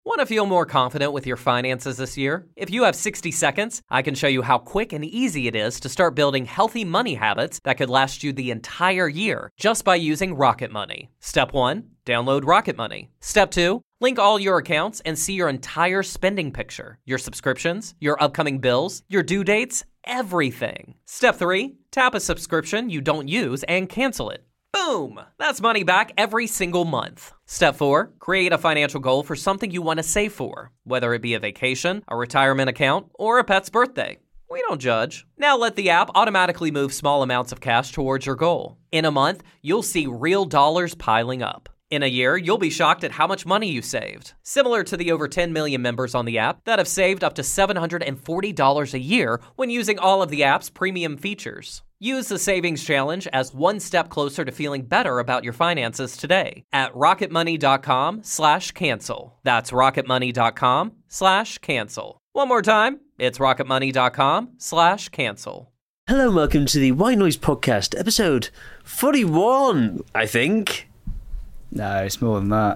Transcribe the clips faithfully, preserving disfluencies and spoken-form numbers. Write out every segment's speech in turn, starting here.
Want to feel more confident with your finances this year? If you have sixty seconds, I can show you how quick and easy it is to start building healthy money habits that could last you the entire year just by using Rocket Money. Step one, download Rocket Money. Step two, link all your accounts and see your entire spending picture, your subscriptions, your upcoming bills, your due dates, everything. Step three, tap a subscription you don't use and cancel it. Boom! That's money back every single month. Step four, create a financial goal for something you want to save for, whether it be a vacation, a retirement account, or a pet's birthday. We don't judge. Now let the app automatically move small amounts of cash towards your goal. In a month, you'll see real dollars piling up. In a year, you'll be shocked at how much money you saved. Similar to the over ten million members on the app that have saved up to seven hundred forty dollars a year when using all of the app's premium features. Use the Savings Challenge as one step closer to feeling better about your finances today at rocketmoney.com slash cancel. That's rocketmoney.com slash cancel. One more time, it's rocketmoney.com slash cancel. Hello and welcome to the White Noise Podcast, episode forty-one, I think. No, it's more than that.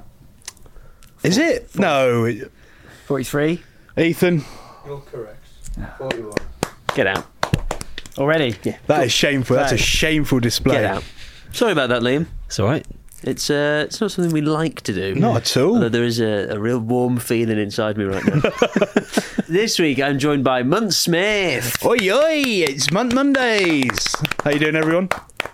Is it? No. forty-three? Ethan? You're correct. forty-one. Get out. Already? Yeah. That is shameful. That's a shameful display. Get out. Sorry about that, Liam. It's all right. It's uh, it's not something we like to do. Not at all. Although there is a, a real warm feeling inside me right now. This week I'm joined by Munt Smith. Oi, oi, it's Month Mondays. How you doing, everyone?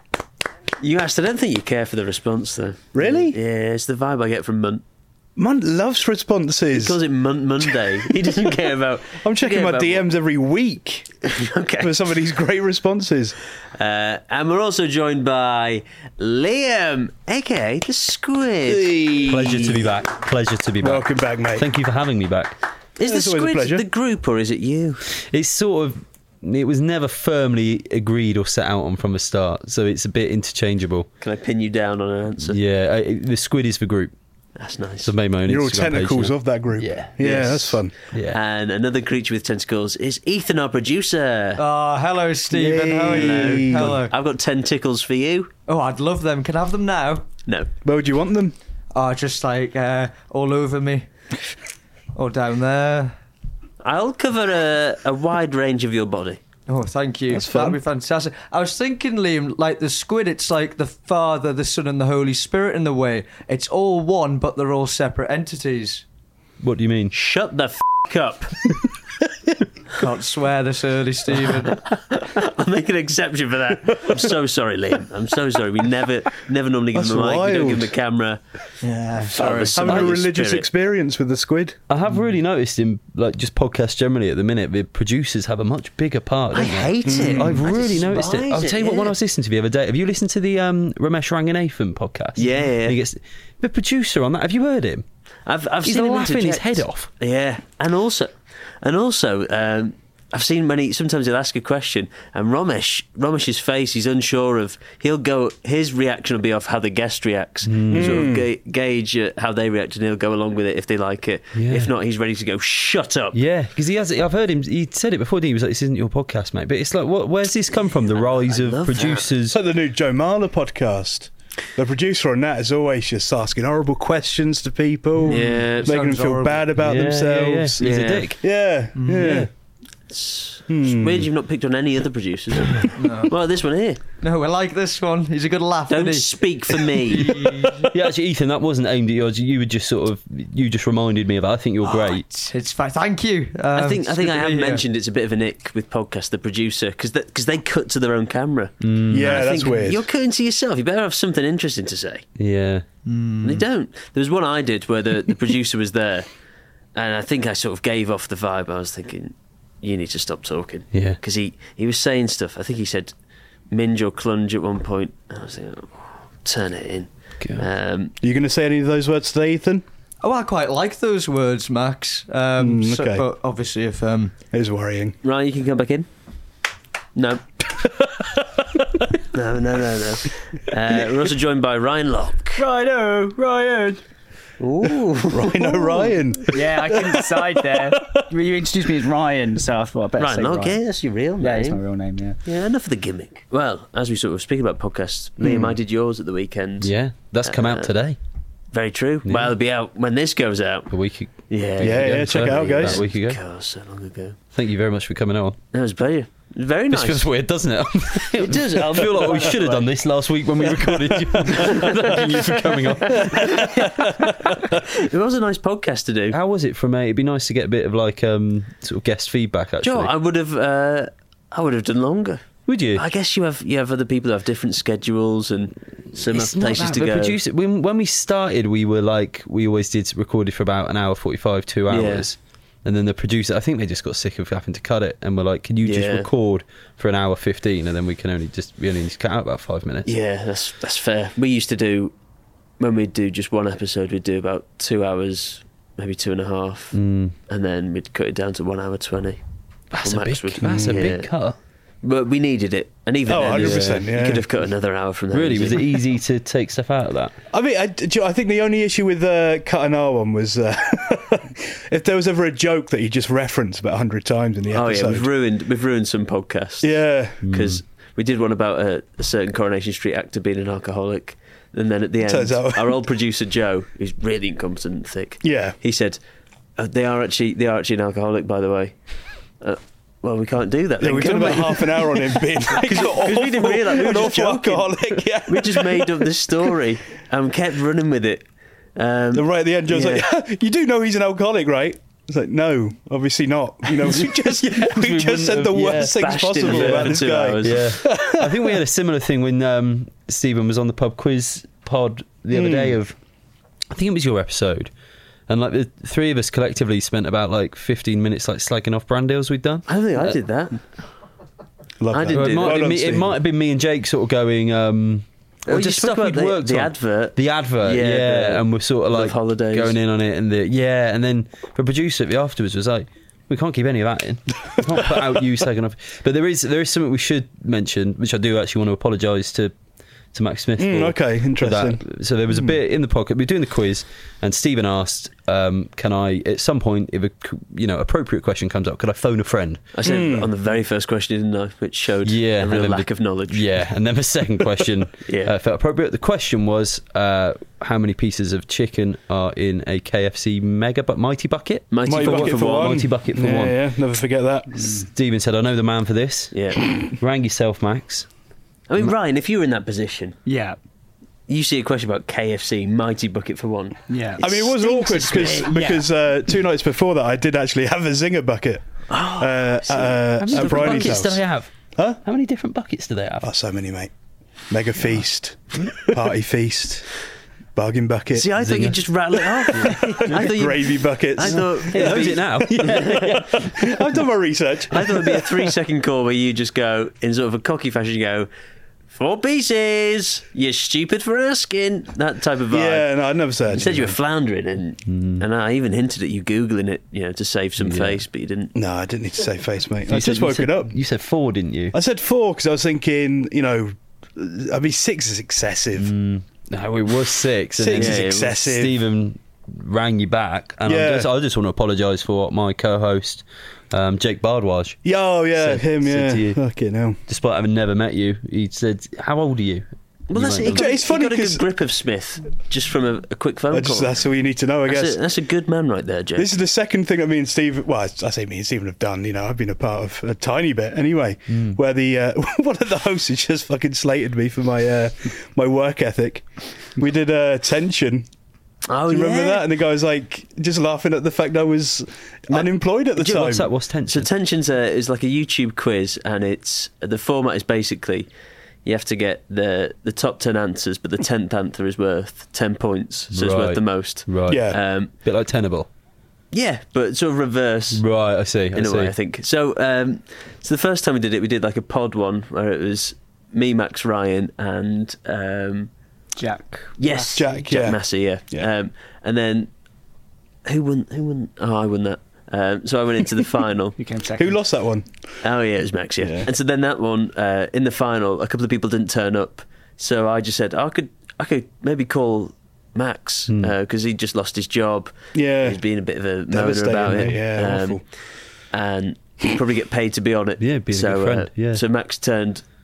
You asked, I don't think you care for the response, though. Really? Yeah, it's the vibe I get from Munt. Munt loves responses. He calls it Munt Monday. He doesn't care about... I'm checking care my about D Ms every week okay. for some of these great responses. Uh, and we're also joined by Liam, a k a. The Squid. Hey. Pleasure to be back. Pleasure to be back. Welcome back, mate. Thank you for having me back. Is It's the always a Squid pleasure. the group or is it you? It's sort of... It was never firmly agreed or set out on from the start, so it's a bit interchangeable. Can I pin you down on an answer? Yeah, I, the Squid is the group. That's nice. So I made my own You're all Instagram page tentacles now. of that group. Yeah. Yeah, Yes. that's fun. Yeah. And another creature with tentacles is Ethan, our producer. Oh, hello, Stephen. How are Yay. you? Hello. I've got tentacles for you. Oh, I'd love them. Can I have them now? No. Where would you want them? Oh, just like uh, all over me. Or down there. I'll cover a, a wide range of your body. Oh, thank you. That's fun. That'd be fantastic. I was thinking, Liam, like the squid, it's like the Father, the Son, and the Holy Spirit in the way. It's all one, but they're all separate entities. What do you mean? Shut the f*** up. Can't swear this early, Stephen. I'll make an exception for that. I'm so sorry, Liam. I'm so sorry. We never never normally give That's him a mic. We don't wild. give him a camera. Yeah, Sorry. Having a religious experience with the squid. I have really noticed in like just podcasts generally at the minute, the producers have a much bigger part. I Don't they? hate it. I've I really noticed it. despise I'll tell you what. yeah. When I was listening to the other day, have you listened to the um, Ramesh Ranganathan podcast? Yeah, yeah. He gets the producer on that. Have you heard him? I've, I've He's seen him laughing his interject. head off. Yeah, and also, and also, um, I've seen when he sometimes he'll ask a question, and Ramesh, Ramesh's face, he's unsure of. He'll go. His reaction will be off how the guest reacts. Mm. Sort of ga- gauge uh, how they react, and he'll go along with it if they like it. Yeah. If not, he's ready to go. Shut up. Yeah, because he has. I've heard him. He said it before. Didn't he? He was like, "This isn't your podcast, mate." But it's like, what, where's this come from? The rise I of love that. producers. It's like the new Joe Marler podcast. The producer on that is always just asking horrible questions to people, Yeah, making them sounds feel horrible. bad about Yeah, yeah, yeah. themselves. He's Yeah. a dick. Yeah, yeah. Yeah. It's Hmm. weird you've not picked on any other producers. No. Well, this one here. No, I like this one. He's a good laugh, Don't isn't he? speak for me. Yeah, actually, Ethan, that wasn't aimed at you. You were just sort of. You just reminded me of it. I think you're Oh, great. it's, it's fine. Thank you. Um, I think I it's think good I to have be here. mentioned it's a bit of an ick with podcast, the producer, because because they cut to their own camera. Mm. Yeah, I that's think weird. You're cutting to yourself. You better have something interesting to say. Yeah. And they don't. There was one I did where the, the producer was there, and I think I sort of gave off the vibe. I was thinking, you need to stop talking. Yeah. Because he, he was saying stuff. I think he said minge or clunge at one point. I was thinking, oh, turn it in. God. Um, Are you going to say any of those words today, Ethan? Oh, I quite like those words, Max. Um, Mm, so- okay. but obviously, if um, It is worrying. Ryan, you can come back in. No. no, no, no, no. Uh, we're also joined by Ryan Locke. Rhino, Ryan. Ooh. Rhino Ryan. Yeah, I couldn't decide there. You introduced me as Ryan, so I thought I better Ryan say Locke, Ryan. yeah, that's your real Yeah, name. it's my real name, yeah. Yeah, enough of the gimmick. Well, as we sort of speak about podcasts, Liam, I did yours at the weekend. Yeah. That's come Uh, out today. Very true. Yeah. Well, it'll be out when this goes out. A week. ag- Yeah, Yeah, ago, yeah, check it so- out, guys. A week ago. God, so long ago. Thank you very much for coming on. That was a pleasure. Very This nice. feels weird, doesn't it? It does. I feel like we should have done this last week when we recorded you. Thanking you for coming on. It was a nice podcast to do. How was it from a? It'd be nice to get a bit of like um sort of guest feedback. Actually, Joe, I would have. Uh, I would have done longer. would you? I guess you have you have other people who have different schedules and some It's have not places that, to but go. producer, when when we started, we were like we always did recorded for about an hour forty-five, two hours. And then the producer, I think they just got sick of having to cut it, and we're like, "Can you just Yeah. record for an hour fifteen, and then we can only just we only need to cut out about five minutes." Yeah, that's that's fair. We used to do when we'd do just one episode, we'd do about two hours, maybe two and a half, Mm. and then we'd cut it down to one hour twenty. That's Well, a big. Max would- That's a yeah. big cut. But we needed it, and even Oh, then, one hundred percent, you yeah. could have cut another hour from there. Really, was easily. it easy to take stuff out of that? I mean, I, do you- I think the only issue with uh, cutting our one was uh, if there was ever a joke that you just referenced about a hundred times in the Oh yeah, episode. we've ruined we've ruined some podcasts. yeah. because we did one about a, a certain Coronation Street actor being an alcoholic, and then at the end, Turns out- our old producer Joe, who's really incompetent and thick, Yeah. he said, uh, "They are actually they are actually an alcoholic, by the way." Uh, well, we can't do that. Yeah, then, we've can done about we? half an hour on him being like, Because we didn't realise we were an just awful joking. alcoholic. Yeah. We just made up this story and kept running with it. Um, Then right at the end, Joe's yeah. like, "You do know he's an alcoholic, right?" It's like, "No, obviously not." You know, we just we we just said wouldn't the have- worst yeah, things bashed him possible for about this two guy. hours. Yeah, I think we had a similar thing when um, Stephen was on the pub quiz pod the other Mm. day. Of, I think it was your episode, and like the three of us collectively spent about like fifteen minutes like slagging off brand deals we'd done. I don't think I did that. Love I that. didn't Well, it, do might that. have been Well me, done, it Steve. might have been me and Jake sort of going. Um, Oh, or you just spoke stuff about we'd the- worked the on. advert. The advert, Yeah, yeah, the and we're sort of Love like Holidays. going in on it, and the yeah, and then the producer afterwards was like, "We can't keep any of that in. We can't put out you second off." But there is there is something we should mention, which I do actually want to apologise to to Max Smith. Mm, for, okay, for interesting. that. So there was a bit in the pocket. We were doing the quiz, and Stephen asked, um, "Can I, at some point, if a you know appropriate question comes up, could I phone a friend?" I said Mm. on the very first question, didn't I? Which showed Yeah, a and real then lack the- of knowledge. Yeah, and then the second question Yeah. uh, felt appropriate. The question was, uh, how many pieces of chicken are in a K F C mega but mighty bucket? Mighty, Mighty bucket, bucket for for one. one. Mighty bucket for yeah, one. yeah, never forget that. Stephen said, "I know the man for this." Yeah. Rang yourself, Max. I mean, Ryan, if you were in that position, Yeah. you see a question about K F C, mighty bucket for one. Yeah. I mean, it was stinks awkward of because spit. because uh, two nights before that, I did actually have a zinger bucket Oh, uh, at, How uh, many at different Bridie's buckets do house. they have? Huh? How many different buckets do they have? Oh, so many, mate. Mega feast, party feast, bargain bucket, See, I thought Zinger. you'd just rattle it off. I thought you. gravy buckets. I thought. He knows it now. I've done my research. I thought it'd be a three-second call where you just go in sort of a cocky fashion. You go, four pieces. You're stupid for asking. That type of vibe. Yeah, no, I'd never said. You said you were floundering, and and I even hinted at you googling it, you know, to save some Yeah. face, but you didn't. No, I didn't need to say face, mate. You I said- just you woke said- it up. You said four, didn't you? I said four because I was thinking, you know, I mean, six is excessive. Mm, no, it was six. and Six then is Yeah, it was excessive. Stephen rang you back, and Yeah. I'm just, I just want to apologise for what my co-host, um, Jake Bardwaj, Yeah, oh, yeah, Said- him, said yeah. to you. Fucking hell. despite having never met you, he said, "How old are you?" Well, You that's went, it. He got, It's he funny got a 'cause- good grip of Smith just from a, a quick phone I call. just, that's all you need to know, I that's, guess. a, that's a good man right there, Jake. This is the second thing that me and Steve, well, I say me and Stephen have done, you know, I've been a part of a tiny bit anyway, Mm. where the, uh, one of the hosts has just fucking slated me for my, uh, my work ethic. We did uh, Tension. oh, Do you remember yeah. that? And the guy was like, just laughing at the fact I was unemployed at the Do you know time. what's that? What's So tension? Tensions uh, is like a YouTube quiz, and it's the format is basically you have to get the the top ten answers, but the tenth answer is worth ten points, so it's Right. worth the most. Right. Yeah. Um, Bit like Tenable. yeah, but sort of reverse Right. I see. I in a see. way, I think. So, um, so the first time we did it, we did like a pod one where it was me, Max, Ryan, and um, Jack. yes, Jack, Jack yeah. Massey, yeah. Yeah. Um, and then who won? Who won? Oh, I won that. Um, so I went into the final. You came second. Who lost that one? Oh yeah, it was Max. Yeah. Yeah. And so then that one uh, in the final, a couple of people didn't turn up. So I just said, oh, I could, I could maybe call Max Hmm. because he just lost his job. Yeah. He's being a bit of a moaner Devastating, about mate. it. Yeah, awful. and he'd probably get paid to be on it. Yeah, being a so, good friend, uh, yeah. So Max turned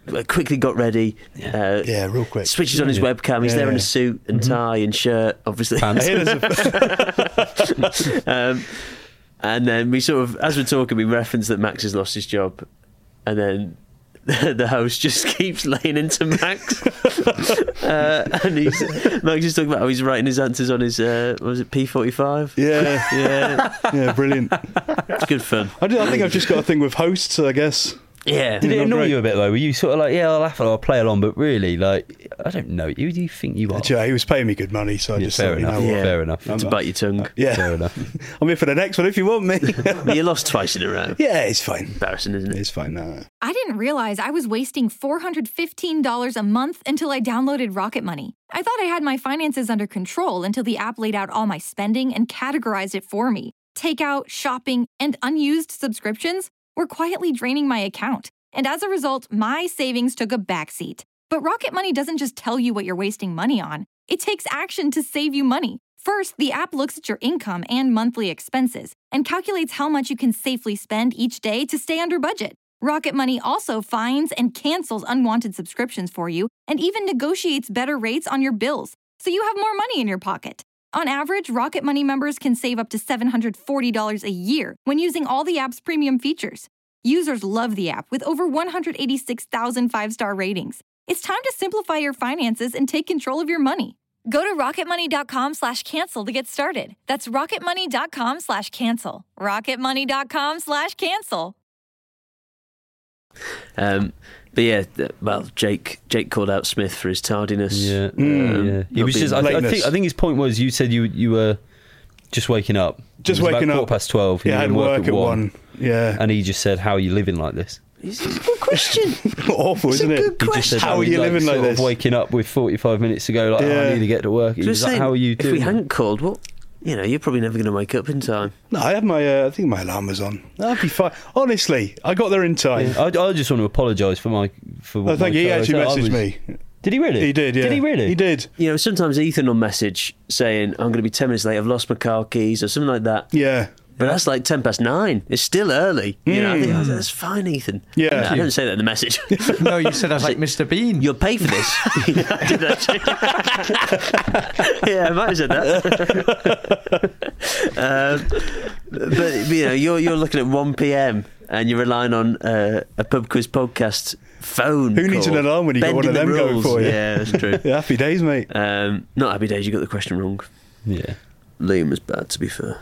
quickly got ready. Uh, Yeah, real quick. Switches on his Yeah. webcam. He's Yeah, there in yeah. a suit and tie and shirt, obviously. I hear there's a- um, and then we sort of, as we're talking, we reference that Max has lost his job, and then the host just keeps laying into Max, uh, and he's Max is talking about how he's writing his answers on his uh, what was it P forty-five? yeah, Yeah, yeah, brilliant. it's good fun. I, do, I think I've just got a thing with hosts, I guess. Yeah, Did it Not annoy great. you a bit though? Were you sort of like, yeah, I'll laugh, I'll play along, but really, like, I don't know. Who do you think you are? Do you know, he was paying me good money, so I Yeah, just fair thought, enough. you know what? Yeah. Fair enough. to bite your tongue. Yeah, Fair enough. I'm here for the next one if you want me. But you lost twice in a row. Yeah, it's fine. Embarrassing, isn't it? It's fine. No. I didn't realize I was wasting four hundred fifteen dollars a month until I downloaded Rocket Money. I thought I had my finances under control until the app laid out all my spending and categorized it for me. Takeout, shopping, and unused subscriptions were quietly draining my account. And as a result, my savings took a backseat. But Rocket Money doesn't just tell you what you're wasting money on. It takes action to save you money. First, the app looks at your income and monthly expenses and calculates how much you can safely spend each day to stay under budget. Rocket Money also finds and cancels unwanted subscriptions for you and even negotiates better rates on your bills, so you have more money in your pocket. On average, Rocket Money members can save up to seven hundred forty dollars a year when using all the app's premium features. Users love the app with over one hundred eighty-six thousand five-star ratings. It's time to simplify your finances and take control of your money. Go to rocketmoney.com slash cancel to get started. That's rocketmoney.com slash cancel. rocketmoney.com slash cancel. Um, but yeah, th- well, Jake Jake called out Smith for his tardiness. Yeah, Um, yeah. He not was being- just. I, I lateness. think. I think his point was. You said you you were just waking up. Just It was waking about up. Quarter past twelve. Yeah, I you had didn't work at one. Yeah. And he just said, "How are you living like this?" It's a good question. Awful, isn't it? He just said, How are you like, living like sort this? Of waking up with forty-five minutes to go. Like, oh, I Yeah. need to get to work. He Just was like, saying, "How are you if doing?" we hadn't called, what? You know, you're probably never going to wake up in time. No, I had my. Uh, I think my alarm was on. That'd be fine. Honestly, I got there in time. Yeah, I, I just want to apologise for my for. What I think my he car- actually I messaged was- me. Did he really? He did. Yeah. Did he really? He did. You know, sometimes Ethan will message saying, I'm going to be ten minutes late, I've lost my car keys, or something like that. Yeah. But that's like ten past nine. It's still early. You know, I think, Mm. oh, that's fine, Ethan. Yeah. No, I don't say that in the message. No, you said I was like Mister Bean. You'll pay for this. I did actually. Yeah, I might have said that. um, but you know, you're you're looking at one p.m. and you're relying on uh, a pub quiz podcast phone. Who needs call, an alarm when you got one of bending them the going rules. for you? Yeah, that's true. Yeah, happy days, mate. Um, not happy days. You got the question wrong. Yeah. Liam was bad, to be fair.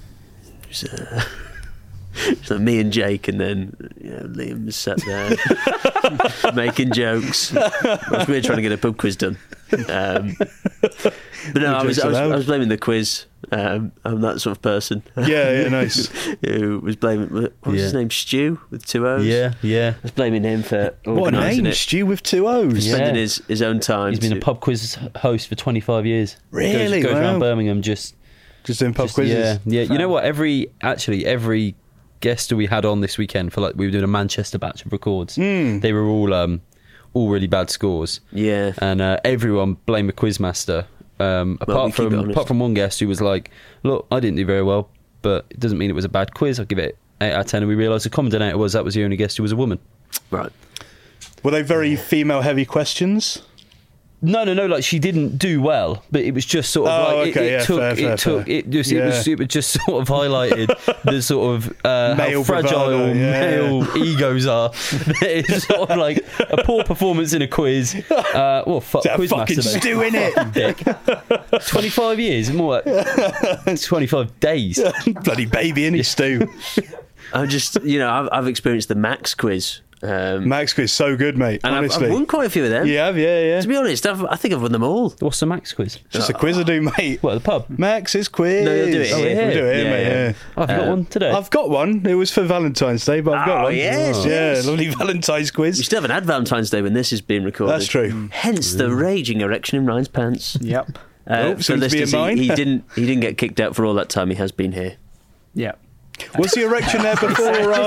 It was, uh, it's like me and Jake, and then you know, Liam was sat there making jokes whilst we were trying to get a pub quiz done. Um, but no, I was, I, was, I was blaming the quiz. Um, I'm that sort of person. Yeah, yeah, nice. Who was blaming? What was Yeah. his name? Stu with two O's. Yeah. Yeah. I was blaming him for What a organising name, it, Stu with two O's. Yeah. spending his, his own time. He's been to- a pub quiz host for twenty-five years. Really? Goes, goes Wow. around Birmingham just. Just doing pub just- quizzes. Yeah. Yeah. You know what? Every actually every guest that we had on this weekend for like we were doing a Manchester batch of records. Mm. They were all um all really bad scores. Yeah. And uh, everyone blamed the quizmaster. Um, Well, we apart keep it from honest. apart from one guest who was like, "Look, I didn't do very well, but it doesn't mean it was a bad quiz. I'll give it eight out of ten." And we realised the common denominator was that was the only guest who was a woman. Right. Were they very female-heavy questions? No, no, no. Like she didn't do well, but it was just sort of Oh, like okay, it, it yeah, took, fair, it fair, took, fair. it just, it was, Yeah. it was just sort of highlighted the sort of uh, how Male fragile bravado, yeah. male egos are. It's sort of like a poor performance in a quiz. Uh, well, fuck, That quiz fucking master, stew in it. dick. Twenty-five years, more like twenty-five days. Bloody baby in his stew. I'm just, you know, I've, I've experienced the Max quiz. Um, Max quiz so good, mate. and I've, Honestly. I've won quite a few of them. You have, yeah, yeah. To be honest, I've, I think I've won them all. What's the Max quiz? Just a quiz I do, mate. What, at the pub? Max's quiz. No, you'll do it Oh, here. here. We do it here, Yeah, mate, yeah. yeah. Oh, have you got Uh, one today? I've got one. It was for Valentine's Day, but I've got Oh, one. yes, yeah, yes. lovely Valentine's We quiz. still haven't had Valentine's Day when this is being recorded. That's true. Hence the raging erection in Ryan's pants. Yep. Uh, Oh, for seems to be listeners, in mine. he, he didn't. He didn't get kicked out for all that time he has been here. Yep. Was the erection there before or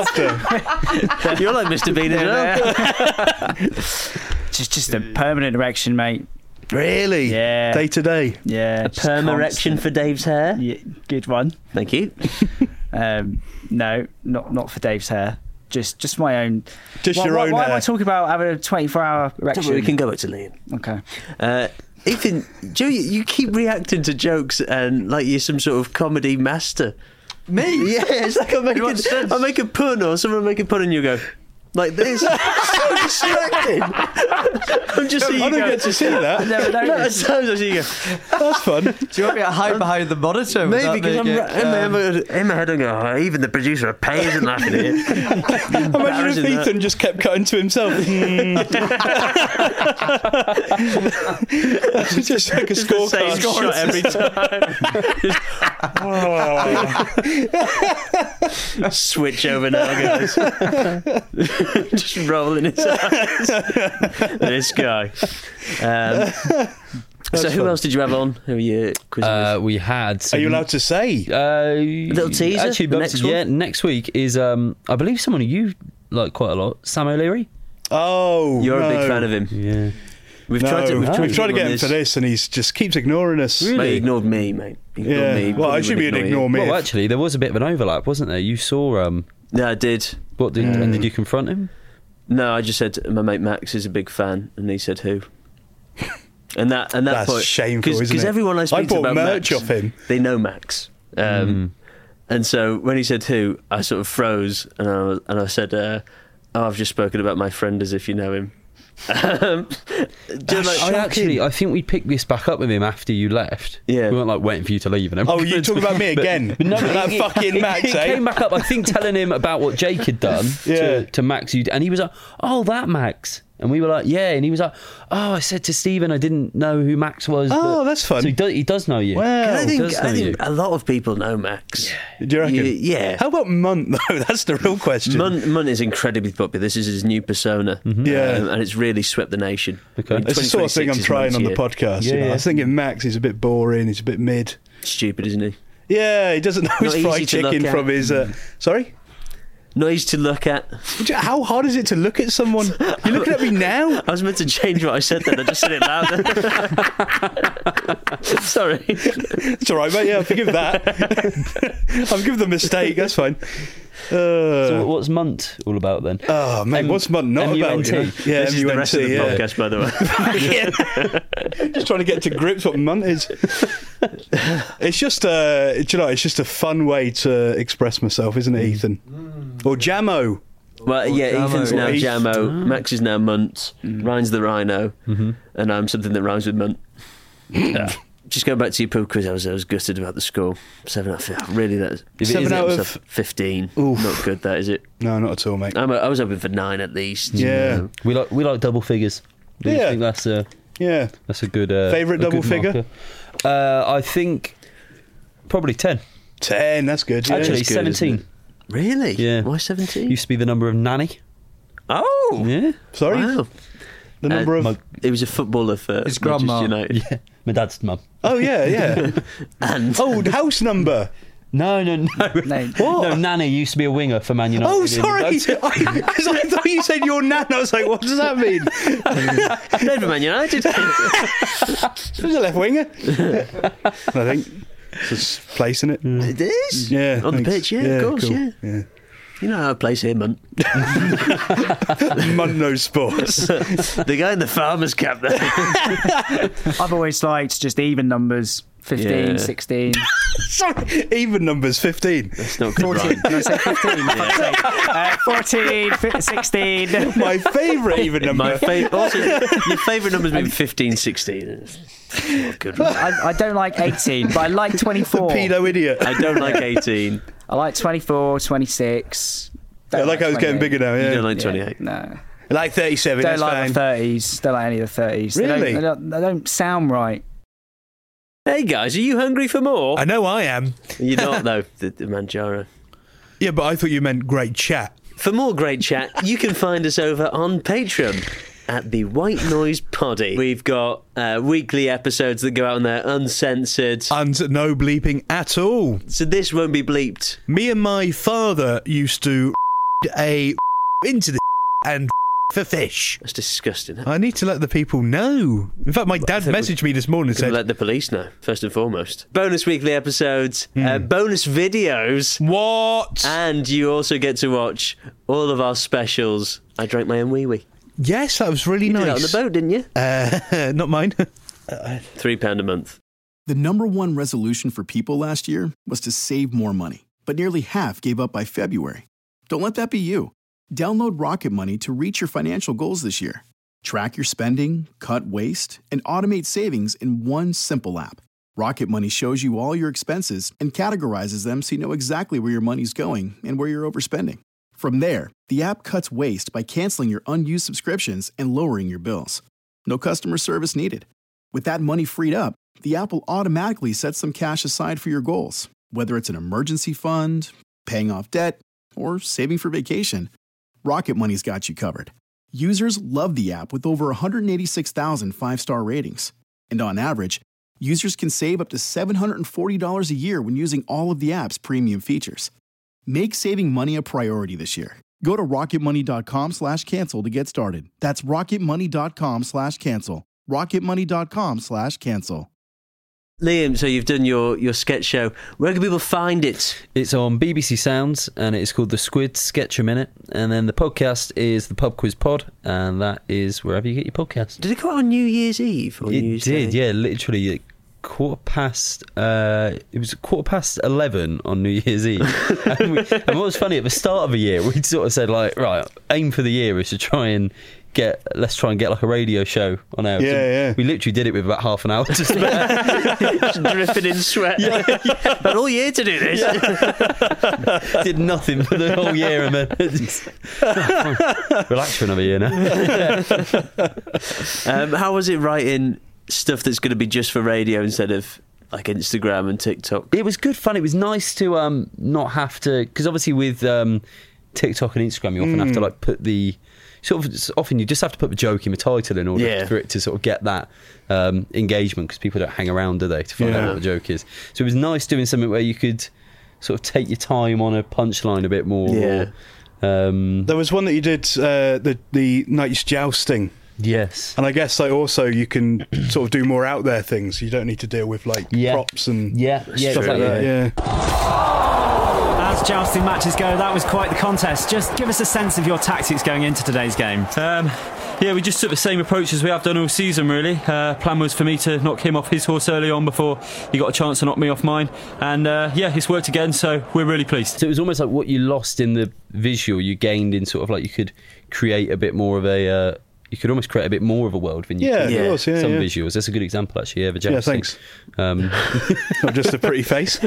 after? You're like Mister Bean as well. Just, just a permanent erection, mate. Really? Yeah. Day to day. Yeah. A just perm erection constant. for Dave's hair. Yeah, good one. Thank you. Um, no, not not for Dave's hair. Just, just my own. Just why, your why, own Why am I hair. talking about having a twenty-four hour erection? We can go back to Liam. Okay. Uh, Ethan, Joe, you, you keep reacting to jokes and like you're some sort of comedy master. Me? Yeah, it's like I make, In what a, sense? I make a pun or someone make a pun and you go like this. So distracting. I'm just seeing I you don't go. get to see that. Never No, at noticed. times I see you go. That's fun. Do you want me to hide behind the monitor? Would Maybe that because I'm make ra- it, in, my, um, in my head I go, oh, even the producer of Pay isn't laughing at it. Imagine if Embarrassing that. Ethan just kept cutting to himself. Mm. just like a Just the same scorecard. shot every time. Switch over now, guys. Just rolling his eyes. This guy. Um, so, who fun. else did you have on? Who are you quizzing Uh, we had. Are Some, you allowed to say? Uh, little teaser? Actually, The but- next yeah, one? next week is um, I believe someone who you like quite a lot, Sam O'Leary. Oh, with? You're no. a big fan of him. Yeah. We've No, tried to, we've tried we've to tried to him get on him for this, and he's just keeps ignoring us. Really? Mate, he ignored me, mate. He ignored Yeah. me. Well, I Probably should be would an ignore me. Well, if- actually, there was a bit of an overlap, wasn't there? You saw um, Yeah, I did. what did and did you confront him? No, I just said my mate Max is a big fan, and he said who. And that and that That's point, shameful, isn't Because it? everyone I I speak to bought about merch Max, off him. they know Max. Um, And so when he said who, I sort of froze, and I was, and I said, uh, "Oh, I've just spoken about my friend as if you know him." um, do you like- I actually, I think we picked this back up with him after you left. Yeah. we weren't like waiting for you to leave. And Oh, you talking about me again? But no, that it- it- fucking it, Max, It eh? came back up. I think telling him about what Jake had done Yeah. to, to Max, you and he was like, "Oh, that Max," and we were like, "Yeah," and he was like, "Oh, I said to Stephen, I didn't know who Max was." Oh, but-" that's fun. So he does, he does know you. Well, I he think, does I know think you. a lot of people know Max. Do you reckon? You- yeah. How about Munt though? That's the real question. Munt, Munt is incredibly popular. This is his new persona, Yeah. um, and it's really swept the nation. Okay. I mean, It's the sort of thing I'm twenty twenty-six is trying on the Munt's year. podcast. Yeah, you know? yeah. I was thinking Max, he's a bit boring. He's a bit mid. Stupid, isn't he? Yeah, he doesn't know Not his easy fried to look chicken at. from his. Uh, sorry. Not easy to look at. How hard is it to look at someone? You're looking at me now. I was meant to change what I said then. I just said it louder. Sorry. It's all right, mate. Yeah, I'll forgive that. I'll give the mistake. That's fine. Uh, So what's Munt all about then? oh, mate, M- what's Munt not M U N about? T. You know? Yeah, This is the rest of the M U N T, yeah. podcast, by the way. Just trying to get to grips what Munt is. It's just uh, do you know, it's just a fun way to express myself, isn't it, Ethan? Or Jamo. Well, yeah, Jamo. Ethan's now Or Eth- Jamo, Max is now Munt, Ryan's the Rhino, and I'm something that rhymes with Munt. Uh, just going back to your pub quiz, I was, I was gutted about the score. Seven out of fifteen. Really, that's If it Seven is- out was of- a fifteen. Oof. Not good, that is it. No, not at all, mate. I'm, I was hoping for nine at least. Yeah. you know. We like we like double figures. Do you Yeah. think that's a Yeah. that's a good uh, Favourite a double good figure? marker? Uh, I think probably ten. Ten, that's good. Yeah. Actually, it's good, isn't seventeen. Really? Yeah. Why seventeen? Used to be the number of Nanny. Oh! Yeah. Sorry? Wow. The number Uh, of. my- It was a footballer for His Manchester grandma. United. Yeah. My dad's mum. Oh, yeah, yeah. And Oh, house number. No, no, no. No. No, Nanny used to be a winger for Man United. Oh, in- sorry. Because I, thought you said your nan. I was like, what does that mean? played for Man United. Who's a left winger? I think. Just placing it. It is. Yeah. On the thanks. pitch, yeah, of course, cool. yeah. yeah. You know how it plays here, Munt. Munt knows sports. The guy in the farmer's cap there. I've always liked just even numbers. fifteen, Yeah. sixteen, Sorry, even numbers fifteen. It's not good, fourteen. Ryan. Did I say fifteen? For fuck's sake. Uh, fourteen, fi- sixteen. My favourite even number. My favourite. Also, your favourite number's been fifteen, sixteen. Not good. Ryan. I, I don't like eighteen, but I like twenty-four. Pedo idiot. I don't like eighteen. I like twenty-four, twenty-six. I like how it's getting bigger now. You Yeah. don't like Yeah, twenty-eight. no. I like thirty-seven. Don't That's like fine. the thirties. Don't like any of the thirties. They don't- Really? They don't, they don't sound right. Hey guys, are you hungry for more? I know I am. You're not though, the, the Manjaro. Yeah, but I thought you meant great chat. For more great chat, you can find us over on Patreon at the White Noise Poddy. We've got uh, weekly episodes that go out on there uncensored. And no bleeping at all. So this won't be bleeped. Me and my father used to a into the and for fish. That's disgusting. I need to let the people know. In fact, my dad messaged me this morning and Gonna said, let the police know, first and foremost. Bonus weekly episodes, uh, bonus videos. What? And you also get to watch all of our specials. I drank my own wee-wee. Yes, that was really You nice. did that on the boat, didn't you? Uh, not mine. Three pound a month. The number one resolution for people last year was to save more money, but nearly half gave up by February. Don't let that be you. Download Rocket Money to reach your financial goals this year. Track your spending, cut waste, and automate savings in one simple app. Rocket Money shows you all your expenses and categorizes them so you know exactly where your money's going and where you're overspending. From there, the app cuts waste by canceling your unused subscriptions and lowering your bills. No customer service needed. With that money freed up, the app will automatically set some cash aside for your goals, whether it's an emergency fund, paying off debt, or saving for vacation. Rocket Money's got you covered. Users love the app with over one hundred eighty-six thousand five-star ratings. And on average, users can save up to seven hundred forty dollars a year when using all of the app's premium features. Make saving money a priority this year. Go to rocketmoney.com slash cancel to get started. That's rocketmoney.com slash cancel. rocketmoney.com slash cancel. Liam, so you've done your, your sketch show. Where can people find it? It's on B B C Sounds, and it's called The Squid Sketch a Minute. And then the podcast is the Pub Quiz Pod, and that is wherever you get your podcast. Did it come out on New Year's Eve? Or It New Year's did, Day? yeah, literally at quarter past. Uh, it was quarter past eleven on New Year's Eve. and, we, and what was funny at the start of the year, we sort of said like, right, aim for the year is to try and get. Let's try and get like a radio show on air. Yeah, so yeah. We literally did it with about half an hour to spare. Just dripping in sweat. Yeah, yeah. But all year to do this. Yeah. Did nothing for the whole year, and then just, oh, relax for another year now. um, how was it writing stuff that's going to be just for radio instead of like Instagram and TikTok? It was good fun. It was nice to um, not have to, because obviously with um, TikTok and Instagram, you often mm. have to like put the sort of often you just have to put the joke in the title in order yeah. for it to sort of get that um, engagement, because people don't hang around, do they, to find yeah. out what the joke is. So it was nice doing something where you could sort of take your time on a punchline a bit more. Yeah. Or, um, there was one that you did, uh, the the Knight's Jousting. Yes. And I guess like also you can sort of do more out there things. You don't need to deal with like yeah. props and yeah. Yeah, stuff exactly. like that. Yeah. As jousting matches go, that was quite the contest. Just give us a sense of your tactics going into today's game. Um, yeah, we just took the same approach as we have done all season, really. Uh, plan was for me to knock him off his horse early on before he got a chance to knock me off mine. And uh, yeah, it's worked again, so we're really pleased. So it was almost like what you lost in the visual, you gained in sort of like you could create a bit more of a... Uh, you could almost create a bit more of a world than you yeah, could yeah. Course, yeah, some yeah. visuals. That's a good example, actually. Yeah, the yeah, jousting. thanks. Um, Not just a pretty face.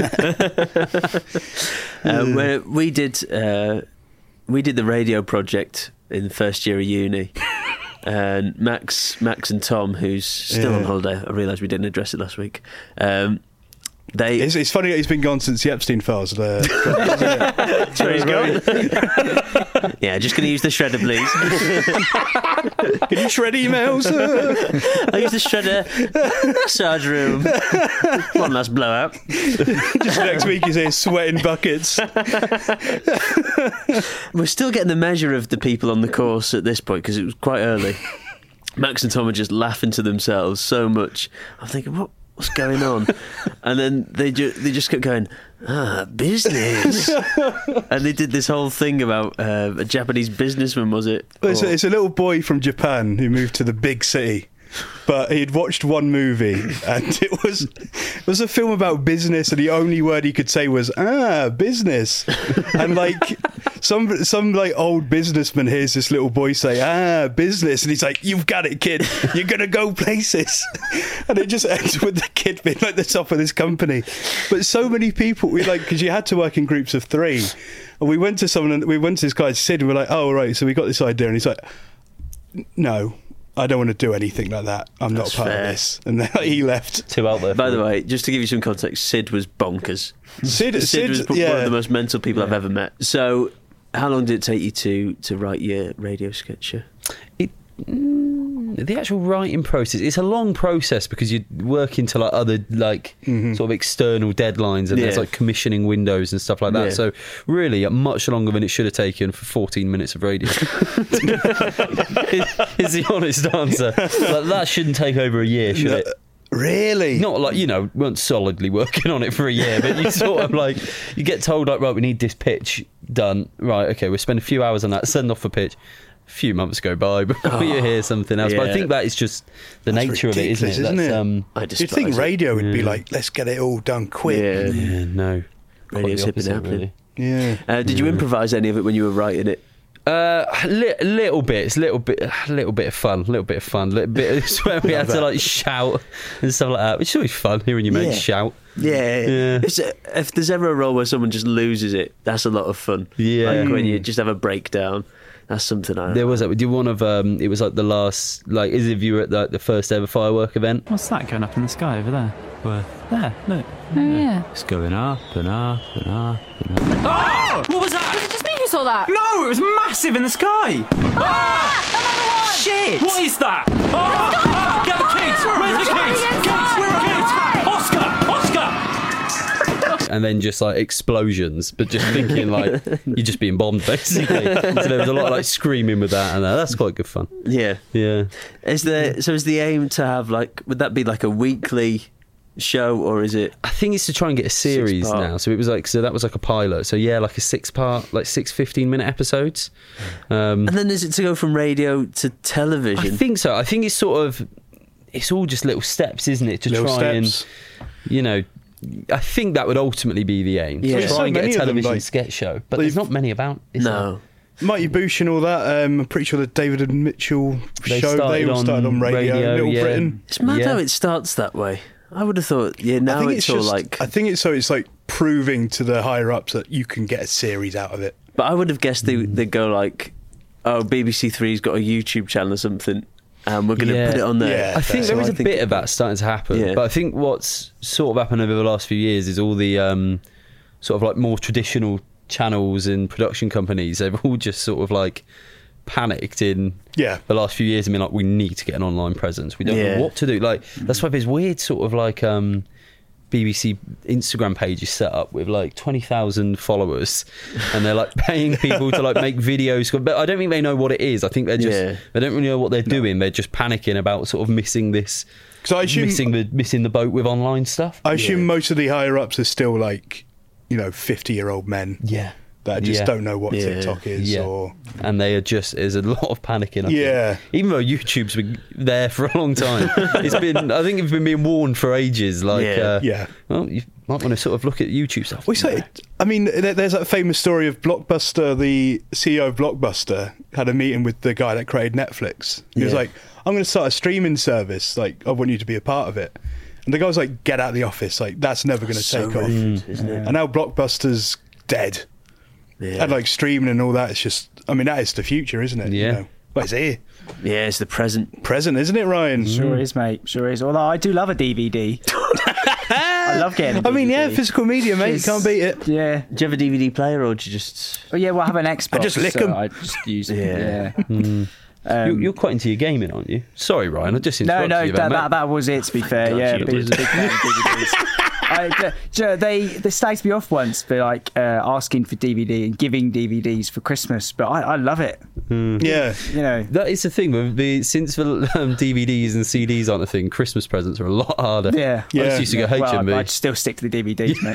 uh, where we did, uh, we did the radio project in the first year of uni, and Max, Max and Tom, who's still yeah. on holiday. I realised we didn't address it last week. Um, They, it's, it's funny that he's been gone since the Epstein files. Uh, That's where he's going. Yeah, just going to use the shredder, please. Can you shred emails? I use the shredder. Massage room. One last blowout. Just next week he's here sweating buckets. We're still getting the measure of the people on the course at this point because it was quite early. Max and Tom are just laughing to themselves so much. I'm thinking, what? What's going on? And then they ju- they just kept going, ah, business. And they did this whole thing about uh, a Japanese businessman, was it? It's, or... a, it's a little boy from Japan who moved to the big city. But he'd watched one movie, and it was it was a film about business, and the only word he could say was "ah, business." And like some some like old businessman hears this little boy say "ah, business," and he's like, "You've got it, kid. You're gonna go places." And it just ends with the kid being like the top of this company. But so many people, we like because you had to work in groups of three, and we went to someone, and we went to this guy Sid, and we're like, "Oh right, so we got this idea," and he's like, "No. I don't want to do anything like that. I'm That's not part fair. of this." And then he left. Too out there. By the way, just to give you some context, Sid was bonkers. Sid, Sid, Sid was yeah. one of the most mental people yeah. I've ever met. So, how long did it take you to, to write your radio sketch show? It, mm, the actual writing process, it's a long process because you work into like other like Mm-hmm. sort of external deadlines, and there's Yeah. like commissioning windows and stuff like that. Yeah. So really, uh, much longer than it should have taken for fourteen minutes of radio. is the honest answer. Like, that shouldn't take over a year, should No, it? Really? Not like, you know, weren't solidly working on it for a year, but you sort of like, you get told like, right, we need this pitch done. Right, okay, we'll spend a few hours on that, send off a pitch. A few months go by before Oh, you hear something else. But I yeah. think that is just the That's nature of it, isn't it? ridiculous, isn't That's, it? Um, I You'd despise think it. radio would be Yeah. like, let's get it all done quick. Yeah. yeah, no. Quite Radio's the hip and opposite, happening. really. Yeah. Uh, did you improvise any of it when you were writing it? Uh, li- little bits, little bit, a little bit of fun, little bit of fun, little bit. It's where we had to like shout and stuff like that, which is always fun hearing your mates Yeah. shout. Yeah. Yeah. If, if there's ever a role where someone just loses it, that's a lot of fun. Yeah. Like when you just have a breakdown. That's something I. There was a, did one of um, it was like the last, like as if you were at the, the first ever firework event. What's that going up in the sky over there? Where? There, look. Oh, yeah. It's going up and up and up and up. Oh! What was that? Was it just me who saw that? No, it was massive in the sky. Ah! Another one! Shit! What is that? Oh, oh, get the kids! Where's the kids? Kids, where are kids? Oscar! Oscar! And then just like explosions, but just thinking like you're just being bombed basically. So there was a lot of like screaming with that, and uh, that's quite good fun. Yeah. Yeah. Is there? So is the aim to have like? Would that be like a weekly show, or is it? I think it's to try and get a series Six-part. now. So it was like, so that was like a pilot. So yeah, like a six part, like six fifteen minute episodes. Um, And then is it to go from radio to I television? think so. I think it's sort of, it's all just little steps, isn't it? To Little try steps. and, you know, I think that would ultimately be the aim. Yeah. To There's try so and get many a of them, television like- sketch show, but they've- there's not many about. Is no. Mighty Boosh and all that. Um, I'm pretty sure the David and Mitchell They show, they started all started on on radio, radio, Little yeah. Britain. It's mad Yeah. how it starts that way. I would have thought. Yeah. I Now think it's, it's, all just, like. I think it's so it's like proving to the higher ups that you can get a series out of it. But I would have guessed they Mm. they'd go like, oh, B B C Three's got a YouTube channel or something, and we're going to Yeah. put it on there. Yeah. I think So there is I a think bit it- of that starting to happen, Yeah. but I think what's sort of happened over the last few years is all the um, sort of like more traditional channels and production companies. They've all just sort of like panicked in Yeah. the last few years and been like, we need to get an online presence. We don't Yeah. know what to do. Like that's why there's weird sort of like um, B B C Instagram pages set up with like twenty thousand followers, and they're like paying people to like make videos. But I don't think they know what it is. I think they're just Yeah. they don't really know what they're doing. They're just panicking about sort of missing this, 'Cause I assume, missing the missing the boat with online stuff. I assume most of the higher ups are still like, you know, fifty year old men Yeah. that just Yeah. don't know what Yeah. TikTok is. Yeah. Or And they are just, there's a lot of panicking. I Yeah. think. Even though YouTube's been there for a long time. It's been, I think it's been being warned for ages. Like, Yeah. uh, Yeah. well, you might want to sort of look at YouTube stuff. We say, I mean, there- there's that famous story of Blockbuster. The C E O of Blockbuster had a meeting with the guy that created Netflix. He was Yeah. like, "I'm going to start a streaming service. Like, I want you to be a part of it." And the guy was like, "Get out of the office. Like, that's never going to So take off." relevant, isn't it? And now Blockbuster's dead. Yeah. And like streaming and all that, it's just, I mean, that is the future, isn't it? Yeah. You know? Well, it's here. Yeah, it's the present. Present, isn't it, Ryan? Sure is, mate. Sure is. Although I do love a D V D. I love getting a I mean, yeah, D V D. physical media, mate. You It's- can't beat it. Yeah. Do you have a D V D player, or do you just? Oh, yeah, well, I have an Xbox. just lick so 'em. I just use it. Yeah. Yeah. Um, you're, you're quite into your gaming, aren't you? Sorry, Ryan, I just no, interrupted no, you. that, there, that, mate. that was it, to be fair. God yeah, you but it was a did. big fan of D V Ds. I, the, do you know, they they slagged me off once for like uh, asking for D V D and giving D V Ds for Christmas, but I, I love it. Yeah. You know, That is the thing. With the, since the um, D V Ds and C Ds aren't a thing, Christmas presents are a lot harder. yeah. I just used to go H Well, M V. I'd still stick to the D V Ds, mate.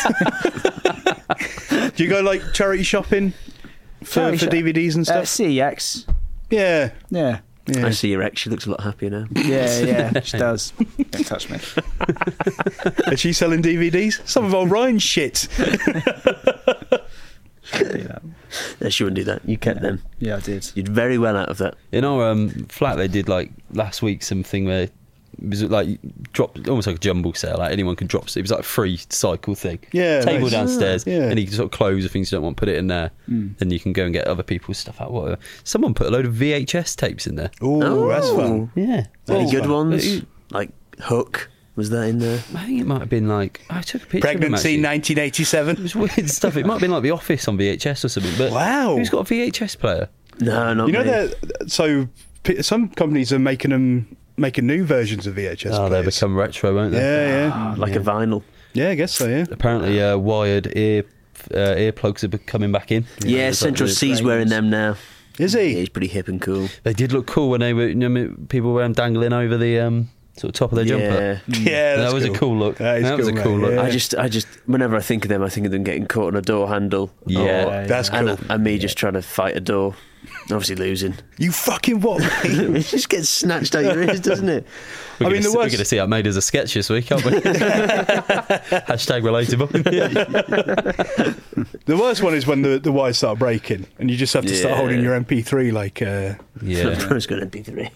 Do you go like charity shopping for, Charity for shop- D V Ds and Uh, stuff? C X. Yeah. Yeah. Yeah. I see your ex. She looks a lot happier now. Yeah, yeah, she does. Don't touch me. Is she selling D V Ds? Some of old Ryan's shit. No, she wouldn't do that. You kept them. Yeah, I did. You did very well out of that. In our um, flat, they did like last week something where it was like drop almost like a jumble sale. Like anyone could drop. It was like a free cycle thing. Yeah, table nice. downstairs, Ah, yeah. and you can sort of close the things you don't want, put it in there, and you can go and get other people's stuff out. Whatever. Someone put a load of V H S tapes in there. Ooh, that's fun. Yeah, Any Oh, good fun. ones? Like Hook. Was that in there? I think it might have been like I took a picture. Pregnancy of him, actually. nineteen eighty-seven. It was weird stuff. It might have been like The Office on V H S or something. But Wow. who's got a V H S player? No, not You know me. that? So p- some companies are making them making new versions of V H S. Oh, players. they become retro, won't they? Yeah, yeah, like yeah. a vinyl. Yeah, I guess so. Yeah. Apparently, uh, wired ear uh, earplugs are coming back in. Yeah, Central C's wearing them now. Is he? Yeah, he's pretty hip and cool. They did look cool when they were, you know, people were dangling over the um, sort of top of their Yeah. jumper. Yeah, that that's was cool. a cool look. That is was cool, a cool mate, look. yeah. I just, I just, whenever I think of them, I think of them getting caught on a door handle. Yeah. or- That's cool. And, and me just trying to fight a door, obviously losing. You fucking what, mate? It just gets snatched out your ears, doesn't it? We're I mean, gonna the see, we're worst- going to see that made as a sketch this week, aren't we? Hashtag relatable. The worst one is when the, the wires start breaking and you just have to start Yeah. holding your M P three like. Uh, Yeah. Bro's got an M P three.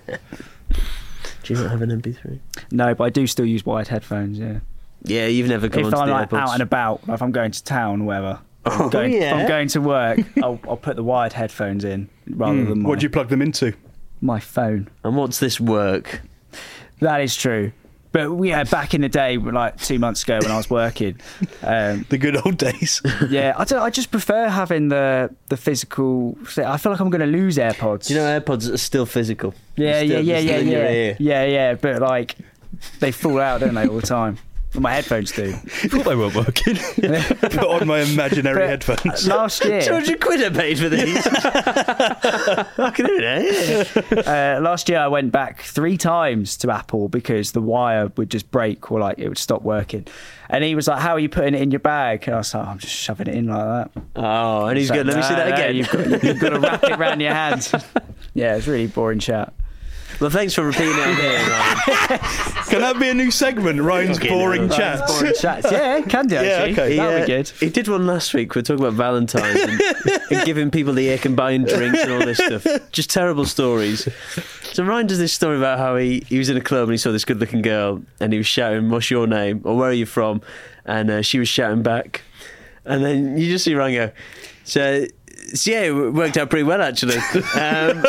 Do you not have an M P three? No, but I do still use wired headphones. Yeah. Yeah, you've never come If onto I'm the like AirPods. out and about, if I'm going to town or whatever, if Oh, I'm going, if yeah. I'm going to work, I'll, I'll put the wired headphones in rather mm, than my, what do you plug them into? my phone. And what's this work? That is true. But yeah, back in the day, like two months ago when I was working, um, The good old days. yeah, I don't. I just prefer having the the physical. I feel like I'm going to lose AirPods. Do you know AirPods are still physical? Yeah, They're yeah, still- yeah, they're yeah, still in your yeah, ear. yeah, yeah. But like, they fall out, don't they, all the time? Well, my headphones do. I thought they weren't working. Put on my imaginary But headphones. Last year, two hundred quid I paid for these. Fucking hell, yeah. uh, last year I went back three times to Apple because the wire would just break or like it would stop working. And he was like, "How are you putting it in your bag?" And I was like, "I'm just shoving it in like that." Oh, and he's So, going, let me see no, that no, again. You've got, you've got to wrap it around your hands. Yeah, it's really boring chat. Well, thanks for repeating it on here, Ryan. Can that be a new segment? Ryan's Okay, boring no. chats. Boring chats. Yeah, can do Yeah, actually. okay. He, That'll uh, be good. He did one last week. We're talking about Valentine's and, and giving people the ick and buying drinks and all this stuff. Just terrible stories. So Ryan does this story about how he, he was in a club and he saw this good-looking girl and he was shouting, "What's your name?" or "Where are you from?" And uh, she was shouting back. And then you just see Ryan go, so... So yeah, it worked out pretty well actually. Um,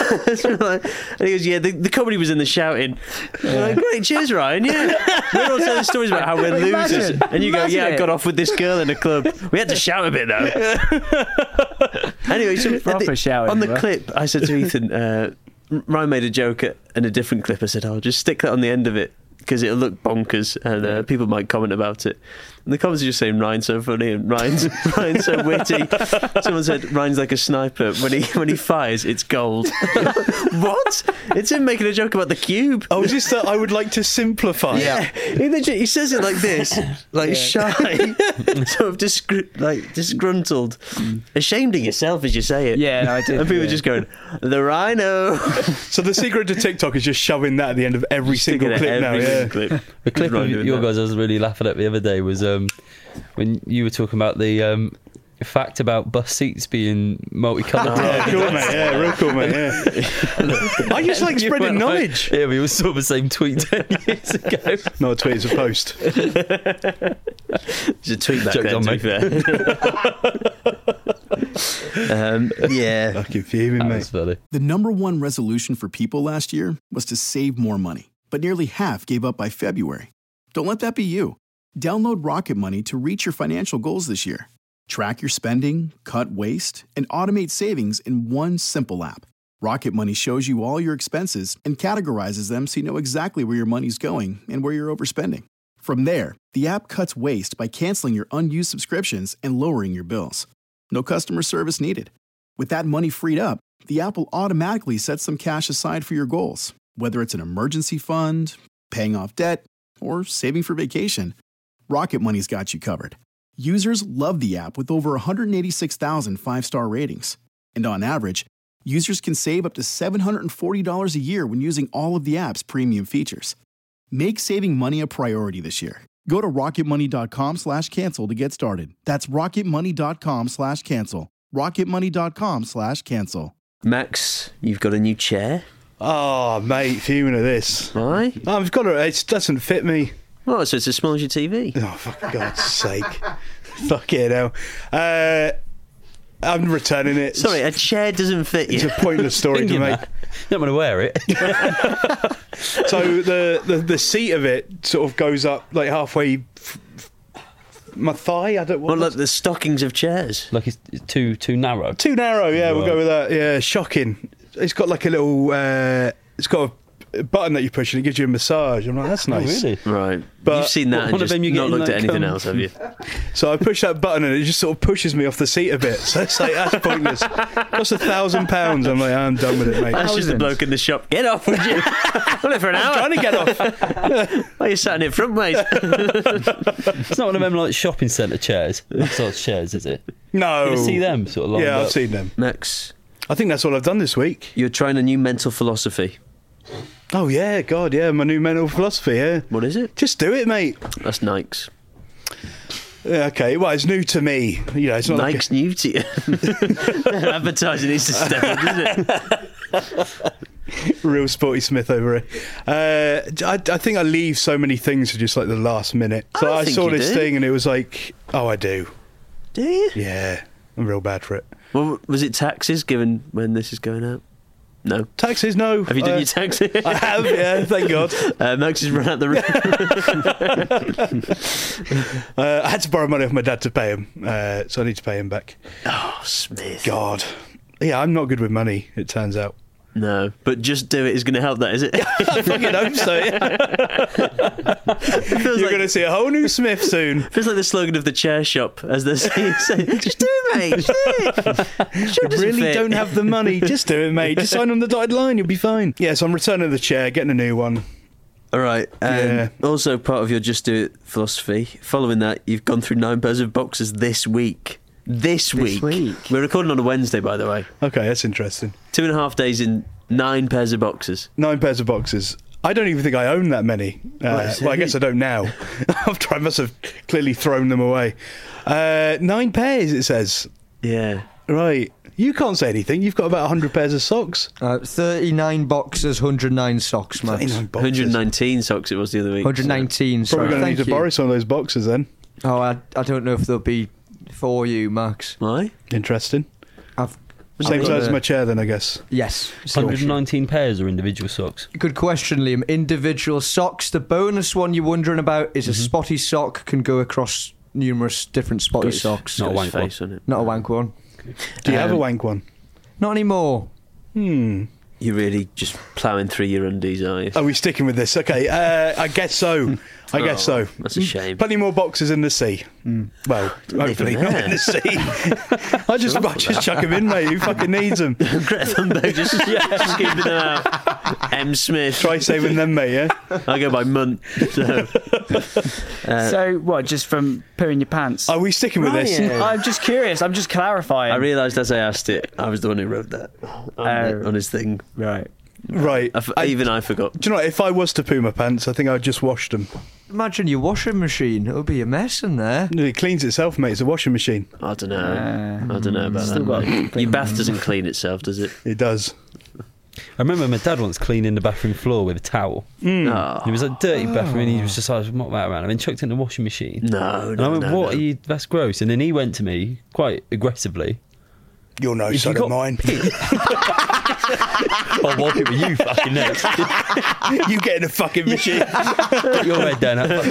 and he goes, "Yeah, the, the comedy was in the shouting." I'm like, "Great, cheers, Ryan." Yeah, we're all telling stories about how we're Imagine. losers, and you go, Imagine "Yeah, I it. got off with this girl in a club. We had to shout a bit though." Anyway, so at Proper the- shouting, on the bro. clip, I said to Ethan, uh, Ryan made a joke at, in a different clip. I said, "I'll just stick that on the end of it because it'll look bonkers and uh, people might comment about it." And the comments are just saying Ryan's so funny and Ryan's Ryan's so witty. Someone said Ryan's like a sniper. When he when he fires, it's gold. What? It's him making a joke about the cube. Oh, is this that I would like to simplify? Yeah, he, legit, he says it like this, like shy, sort of disgr- like disgruntled, ashamed of yourself as you say it. Yeah, no, I did. And people yeah. are just going, "The rhino." So the secret to TikTok is just shoving that at the end of every Sticking single it clip every now. Yeah. single clip. The clip of Ryan doing your that. guys I was really laughing at the other day was um, when you were talking about the um, fact about bus seats being multicoloured. Yeah, cool, mate. Yeah, real cool, mate. Yeah. I just like You spreading went like- knowledge. Yeah, we all saw the same tweet ten years ago. Not a tweet, it's a post. There's a tweet back Joke's then, on to be fair. um, yeah. Fucking fuming, That mate. was funny. The number one resolution for people last year was to save more money, but nearly half gave up by February. Don't let that be you. Download Rocket Money to reach your financial goals this year. Track your spending, cut waste, and automate savings in one simple app. Rocket Money shows you all your expenses and categorizes them so you know exactly where your money's going and where you're overspending. From there, the app cuts waste by canceling your unused subscriptions and lowering your bills. No customer service needed. With that money freed up, the app will automatically set some cash aside for your goals, whether it's an emergency fund, paying off debt, or saving for vacation. Rocket Money's got you covered. Users love the app with over one hundred eighty-six thousand five-star ratings. And on average, users can save up to seven hundred forty dollars a year when using all of the app's premium features. Make saving money a priority this year. Go to rocketmoney.com slash cancel to get started. That's rocketmoney.com slash cancel. rocketmoney.com slash cancel. Max, you've got a new chair. Oh, mate, fuming at this. Why? I've got it. It doesn't fit me. Oh, so it's as small as your T V. Oh, for God's sake. Fuck it now. Uh, I'm returning it. Sorry, a chair doesn't fit It's you. a pointless story to Thinking make. that. Don't want to wear it. So the, the, the seat of it sort of goes up like halfway f- f- my thigh. I don't Well, want like the stockings of chairs. Like it's too too narrow. Too narrow, yeah, we'll Right. go with that. Yeah, shocking. it's got like a little. Uh, it's got a button that you push and it gives you a massage. I'm like, that's nice. Oh, really? Right. But You've seen that What, and one of just them you not get in looked at that anything cum? else, have you? So I push that button and it just sort of pushes me off the seat a bit. So it's like, that's pointless. Costs a thousand pounds. I'm like, I'm done with it, mate. That's just the bloke in the shop. Get off, would you? Well, for an hour. I'm trying to get off. Why are you sat in it front, mate? It's not one of them like shopping centre chairs. That sort of chairs, is it? No. You see them sort of lined Yeah, up? I've seen them. Max, I think that's all I've done this week. you're trying a new mental philosophy. Oh, yeah, God, yeah, my new mental philosophy, yeah. What is it? Just do it, mate. That's Nikes. Yeah, okay, well, it's new to me. You know, it's not Nike's new to you. Advertising needs to step up, doesn't it? like a real Sporty Smith over here. Uh, I, I think I leave so many things to just like the last minute. I So don't I, think saw you this do. thing and it was like, oh, I do. Do you? Yeah, I'm real bad for it. Well, was it taxes given when this is going out? No. Taxes, no. Have you done Uh, your taxes? I have, yeah, thank God. Uh, Max has run out the room. Uh, I had to borrow money off my dad to pay him, uh, so I need to pay him back. Oh, Smith. God. Yeah, I'm not good with money, it turns out. No, but just do it is going to help that, is it? I fucking hope so, yeah. You're like- going to see a whole new Smith soon. Feels like the slogan of the chair shop, as they're saying, saying just do it, mate. Just do it. Sure, it doesn't Really fit. don't have the money. Just do it, mate. Just sign on the dotted line. You'll be fine. Yeah, so I'm returning the chair, getting a new one. All right. Um, Yeah. Also, part of your just do it philosophy. Following that, you've gone through nine pairs of boxes this week. This week. week? We're recording on a Wednesday, by the way. Okay, that's interesting. Two and a half days in nine pairs of boxes. Nine pairs of boxes. I don't even think I own that many. Uh, Right, so well, I guess I don't now. After I must have clearly thrown them away. Uh, nine pairs, it says. Yeah. Right. You can't say anything. You've got about one hundred pairs of socks. Uh, thirty-nine boxes, one hundred nine socks, Max. thirty-nine boxes. one hundred nineteen socks it was the other week. one hundred nineteen, sorry. Probably going to Thank need to you. borrow some of those boxes then. Oh, I, I don't know if they'll be for you, Max. Why? Interesting. I've, Same I've size got as a- my chair then, I guess. Yes. one hundred nineteen pairs or individual socks? Good question, Liam. Individual socks. The bonus one you're wondering about is a spotty sock can go across numerous different spotty Got his- socks. Not a got wank his one. face on it. Not a wank one. Do you have a Um, wank one? Not anymore. Hmm. You're really just ploughing through your undies, are you? Are we sticking with this? Okay, uh, I guess so. I guess Oh, so. that's a shame. Plenty more boxes in the sea. Well, hopefully even not there. in the sea. I just, I just chuck them in, mate. Who fucking needs them? Greta Thunberg just, just keeping them out. M. Smith. Try saving them, mate. Yeah. I go by month. So. Uh, So what? Just from pooing your pants? Are we sticking with this? Ryan. I'm just curious. I'm just clarifying. I realised as I asked it, I was the one who wrote that on, Oh. on his thing. right. Right. I f- I- even I forgot. Do you know what? If I was to poo my pants, I think I'd just wash them. Imagine your washing machine. It'll be a mess in there. It cleans itself, mate. It's a washing machine. I don't know. Uh, I don't know about still that. got mate. clean Your bath doesn't clean itself, does it? It does. I remember my dad once cleaning the bathroom floor with a towel. Oh. It was a dirty bathroom, and he was just like, "Not that around." And then chucked it in the washing machine. No, And I no, went, no, "What no. are you? That's gross." And then he went to me quite aggressively. You're no If son you of got mine. I'll walk it with you fucking next. You get in the fucking machine. Put your head down, that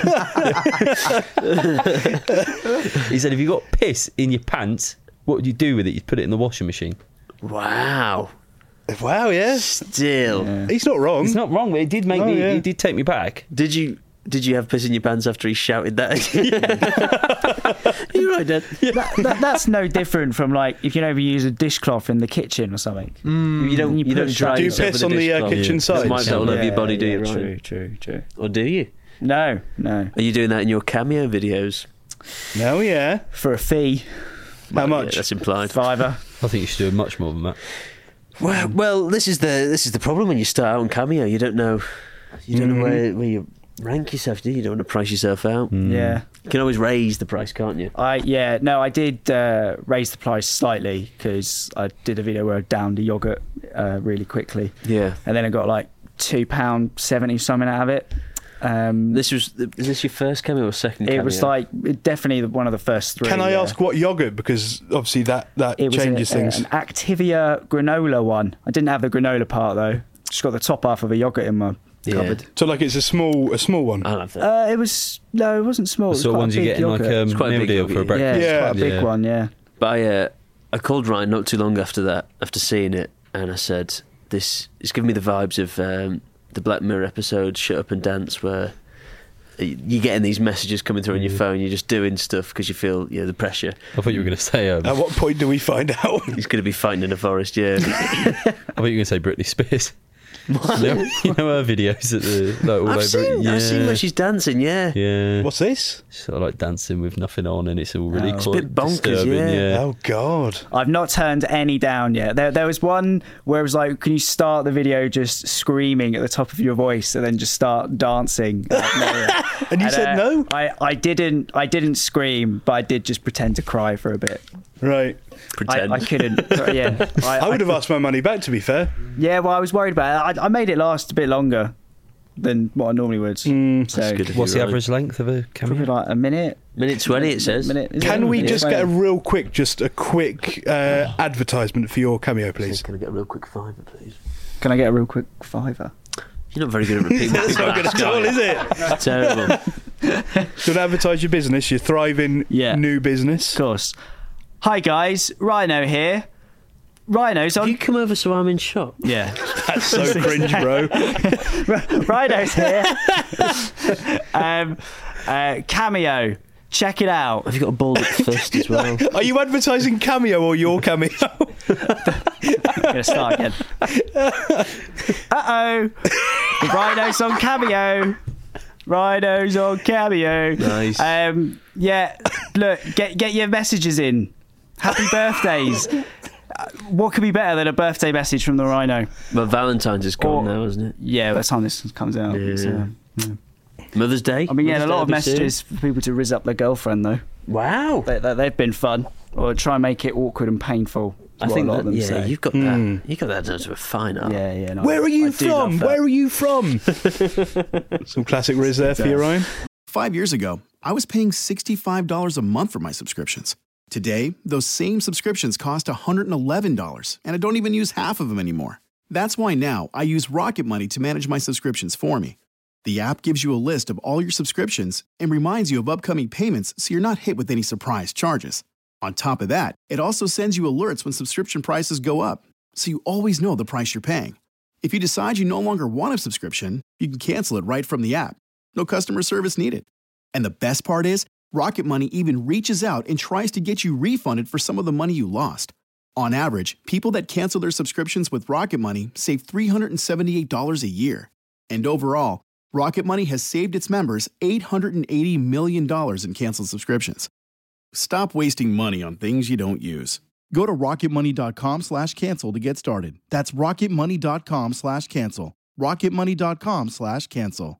fucking bog. He said, if you got piss in your pants, what would you do with it? You'd put it in the washing machine. Wow. Wow, yeah. Still. Yeah. He's not wrong. It's not wrong, but it did make Oh, me. yeah. It did take me back. Did you did you have piss in your pants after he shouted that? You're right, Dad. that, that, that's no different from like if you know if you use a dishcloth in the kitchen or something. You don't You you, don't push dry that- Do you yourself piss with a on the uh, dishcloth. kitchen It's sides? might all over your body, do you, yeah, Ryan? True, true, true. Or do you? No, no. Are you doing that in your cameo videos? No, yeah. For a fee, How Yeah, much? that's implied. fiver. I think you should do much more than that. Well, well, this is the this is the problem when you start out on Cameo. You don't know, you don't know where, where you rank yourself, do you? You don't want to price yourself out. Yeah. You can always raise the price, can't you? I yeah no I did uh, raise the price slightly because I did a video where I downed the yogurt uh, really quickly, Yeah. and then I got like two pound seventy something out of it. Um, This was is this your first Cameo or second? it Cameo? was like definitely one of the first three. Can I yeah. ask what yogurt? Because obviously that, that It was changes a, things. an Activia granola one. I didn't have the granola part though. Just got the top half of a yogurt in my Yeah. cupboard. So like it's a small a small one. I'll have that. Uh, it was no, it wasn't small. It The was sort of quite ones a you big get in like yogurt. a It's quite a meal big deal for a yogurt, yeah, breakfast. it's quite a big Yeah. one. Yeah. But I, uh, I called Ryan not too long after that, after seeing it, and I said, "This is giving me the vibes of um, the Black Mirror episode Shut Up and Dance, where you're getting these messages coming through on your phone. You're just doing stuff because you feel, you know, the pressure." I thought you were going to say. Um, At what point do we find out? He's going to be fighting in a forest. Yeah. I thought you were going to say Britney Spears. What? You know, you know her videos at the like, all I've over. seen, yeah. I've seen where she's dancing. Yeah. Yeah. What's this? Sort of like dancing with nothing on, and it's all really Oh. It's a quite bit bonkers, disturbing. yeah. Yeah. Oh God! I've not turned any down yet. There, there was one where it was like, can you start the video just screaming at the top of your voice and then just start dancing? And you said uh, no? I, I didn't. I didn't scream, but I did just pretend to cry for a bit. Right. I, Pretend. I couldn't. Yeah, I, I would have asked my money back, to be fair. Yeah, well, I was worried about it. I, I made it last a bit longer than what I normally would. Mm, so That's good of What's you, the Ryan. average length of a probably camera? like a minute. Minute twenty, it says. Minute, is Can it? we Yeah, just get a twenty. real quick, just a quick uh, advertisement for your cameo, please? Can I get a real quick fiver, please? Can I get a real quick fiver? You're not very good at repeating. That's not good at all, is it? Terrible. Do you want to advertise your business, your thriving Yeah. new business? Of course. Hi guys, Rhino here. Rhino's on. You come over so I'm in shock. Yeah. That's so cringe, bro. Rhino's here. um, uh, Cameo. Check it out. Have you got a bald up fist as well? Are you advertising Cameo or your Cameo? I'm gonna start again. Uh oh. Rhino's on Cameo. Rhino's on Cameo. Nice. Um, yeah. Look, get get your messages in. Happy birthdays. Uh, What could be better than a birthday message from the Rhino? Well, Valentine's is gone Or- now, isn't it? Yeah, by the time this comes out. Yeah. So, Mother's Day? I've been getting a Mother's lot of Day will be soon. messages for people to rizz up their girlfriend, though. Wow. They, they, they've been fun. Or try and make it awkward and painful. is I what think a lot that, of them yeah, say. you've got that. You got that down to a fine art. Yeah, yeah. No, Where are I you do love from? that. Where are you from? Some classic Riz there for you, Ryan. Five years ago, I was paying sixty-five dollars a month for my subscriptions. Today, those same subscriptions cost one hundred eleven dollars, and I don't even use half of them anymore. That's why now I use Rocket Money to manage my subscriptions for me. The app gives you a list of all your subscriptions and reminds you of upcoming payments so you're not hit with any surprise charges. On top of that, it also sends you alerts when subscription prices go up, so you always know the price you're paying. If you decide you no longer want a subscription, you can cancel it right from the app. No customer service needed. And the best part is, Rocket Money even reaches out and tries to get you refunded for some of the money you lost. On average, people that cancel their subscriptions with Rocket Money save three hundred seventy-eight dollars a year. And overall, Rocket Money has saved its members eight hundred eighty million dollars in canceled subscriptions. Stop wasting money on things you don't use. Go to rocketmoney.com slash cancel to get started. That's rocketmoney.com slash cancel. rocketmoney.com slash cancel.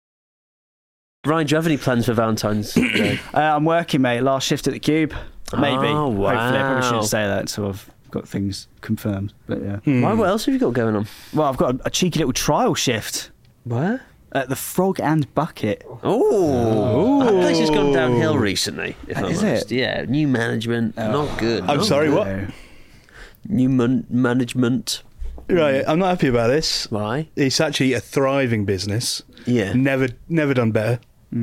Ryan, do you have any plans for Valentine's Day? Uh, I'm working, mate. Last shift at the Cube. Maybe. Oh, wow. Hopefully. I probably shouldn't say that until I've got things confirmed. But yeah. Why? What else have you got going on? Well, I've got a, a cheeky little trial shift Where? at the Frog and Bucket. Oh, that place has gone downhill recently. If I'm Is honest, it? yeah, new management, not good. I'm not sorry, good. what? New man- management. Right, I'm not happy about this. Why? It's actually a thriving business. Yeah, Never, never done better.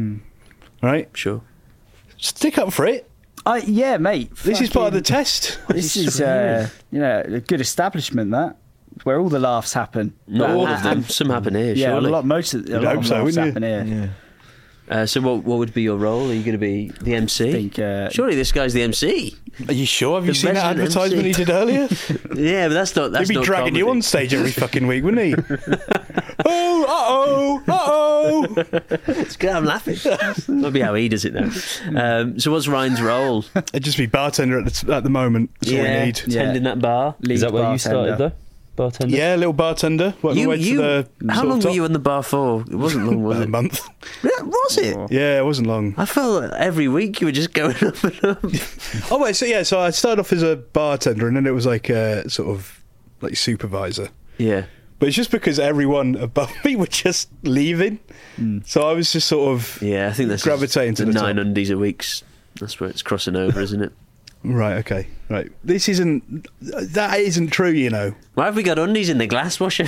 Right? sure. Stick up for it. Uh, yeah, mate. This is part of the fucking- test. This is, uh, you know, a good establishment, that. Where all the laughs happen. Not Uh, all of them. and- Some happen here, Yeah, surely. a lot, most of, a You'd lot hope of so, laughs wouldn't happen you? here. Uh, so, what what would be your role? Are you going to be the M C? I think, uh, Surely this guy's the M C. Are you sure? Have you The seen that resident advertisement M C. he did earlier? Yeah, but that's not. That's He'd be not dragging you comedy. on stage every fucking week, wouldn't he? oh, uh oh, uh oh. It's good. I'm laughing. That'll be how he does it now. Um, so, what's Ryan's role? It'd just be bartender at the, at the moment. That's all we yeah, need. tending that bar. lead Is that where you bartender. started though? Bartender? Yeah, a little bartender. Worked my You, way you, to the how sort of long were top. you in the bar for? It wasn't long, was About a it? month. Yeah, was it? Yeah, it wasn't long. I felt like every week you were just going up and up. Oh wait, so yeah, so I started off as a bartender, and then it was like a sort of like supervisor. Yeah. But it's just because everyone above me were just leaving, so I was just sort of Yeah, I think that's gravitating to the the nine top. undies a week's. That's where it's crossing over, isn't it? Right, okay, right. This isn't that isn't true, you know. Why have we got undies in the glass washer?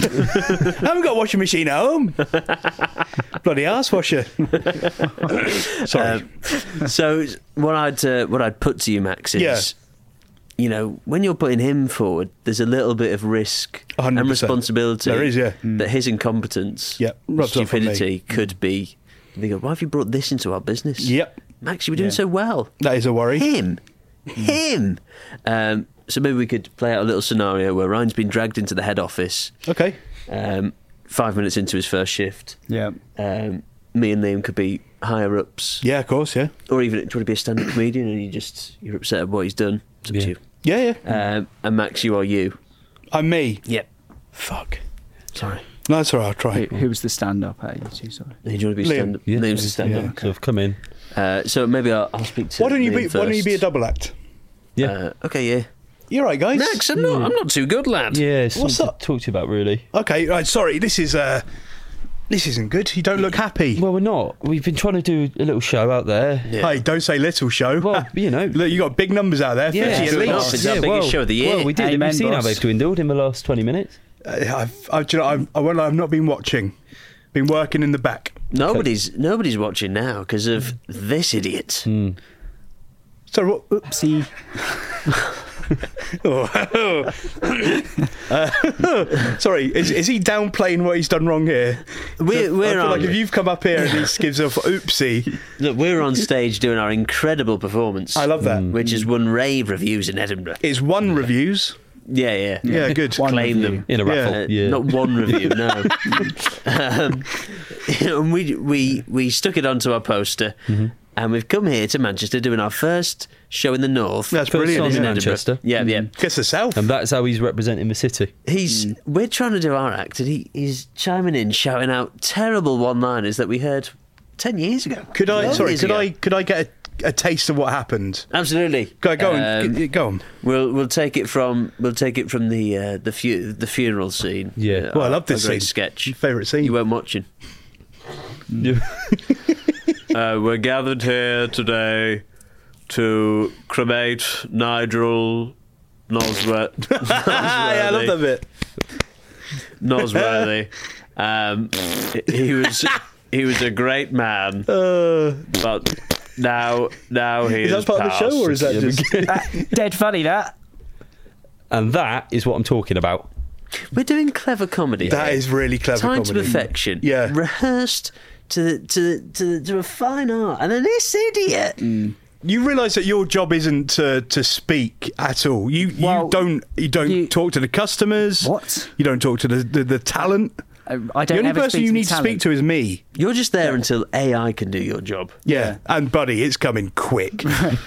I haven't got a washing machine at home. Bloody arse washer. Sorry. Um, so what I'd uh, what I'd put to you, Max, is Yeah. you know, when you're putting him forward, there's a little bit of risk one hundred and percent. responsibility. There is, yeah. That his incompetence, Yep, rubs off on me. stupidity could be. They go, why have you brought this into our business? Yep. Max, you were doing Yeah. so well. That is a worry. Him. Him. Um, so maybe we could play out a little scenario where Ryan's been dragged into the head office. Okay. Um, five minutes into his first shift. Yeah. Um, me and Liam could be higher ups. Yeah, of course, yeah. Or even, do you want to be a stand-up comedian and you just, you're upset at what he's done? It's up Yeah. to you. Yeah, yeah. Um, and Max, you are you. I'm me. Yep. Fuck. Sorry. No, that's all right, I'll try. Who, who was the stand-up at you two? Sorry. Do you want to be Liam. stand-up? Yeah. Liam's a stand-up. Yeah. So I've come in. Uh, so maybe I'll, I'll speak to Why don't you Liam be? Why don't you be a first. double act? Yeah. Uh, okay, yeah. You all right, guys? Max, I'm not, I'm not too good, lad. Yeah, it's What's something up? to talk to you about, really. Okay, right. Sorry, this is uh, this isn't good. You don't look happy. Well, we're not. We've been trying to do a little show out there. Yeah. Hey, don't say little show. Well, you know. Look, you got big numbers out there. Yeah, fifty it's at enough. least. It's our biggest well, show of the year. Well, we did. Amen, We've seen boss. how they've dwindled in the last twenty minutes. Uh, I've, I've, do you know, I've, I won't lie, I've not been watching. Been working in the back. Nobody's nobody's watching now because of this idiot. Hmm. So, what- Oopsie. uh, sorry, is, is he downplaying what he's done wrong here? We're, I we're feel on. like if you've come up here and he gives off oopsie, Look, we're on stage doing our incredible performance. I love that. Which has won rave reviews in Edinburgh. It's one reviews. Yeah, yeah, Yeah, good. One Claim review. them In a raffle. Uh, Yeah. Not one review, no. um, and we we we stuck it onto our poster, Mm-hmm. and we've come here to Manchester doing our first show in the north. That's First brilliant. time in in Edinburgh. Manchester. Yeah, yeah. Guess the south. And that's how he's representing the city. He's we're trying to do our act, and he, he's chiming in, shouting out terrible one-liners that we heard ten years ago. Could I? twelve Sorry, years could ago. I? Could I get a, a taste of what happened? Absolutely. Go, go on. Um, g- Go on. We'll we'll take it from we'll take it from the uh, the fu- the funeral scene. Yeah. Uh, Well, I love our this great scene. sketch. Favourite scene. You weren't watching. uh, we're gathered here today to cremate Nigel Nosworth. yeah, I love that bit. Nosworthy. Um, he was he was a great man, Uh, but now now he is that part passed. of the show, or is that just? Uh, dead funny, that. And that is what I'm talking about. We're doing clever comedy. That here. is really clever Time comedy. to perfection. Yeah. Rehearsed to to to to a fine art, and then this idiot. Mm. You realise that your job isn't to, to speak at all. You you Well, don't you don't you- talk to the customers. What? You don't talk to the the, the talent. I, I The don't only ever person speak you to need the to speak talent. to is me. You're just there until A I can do your job. Yeah, and buddy, it's coming quick.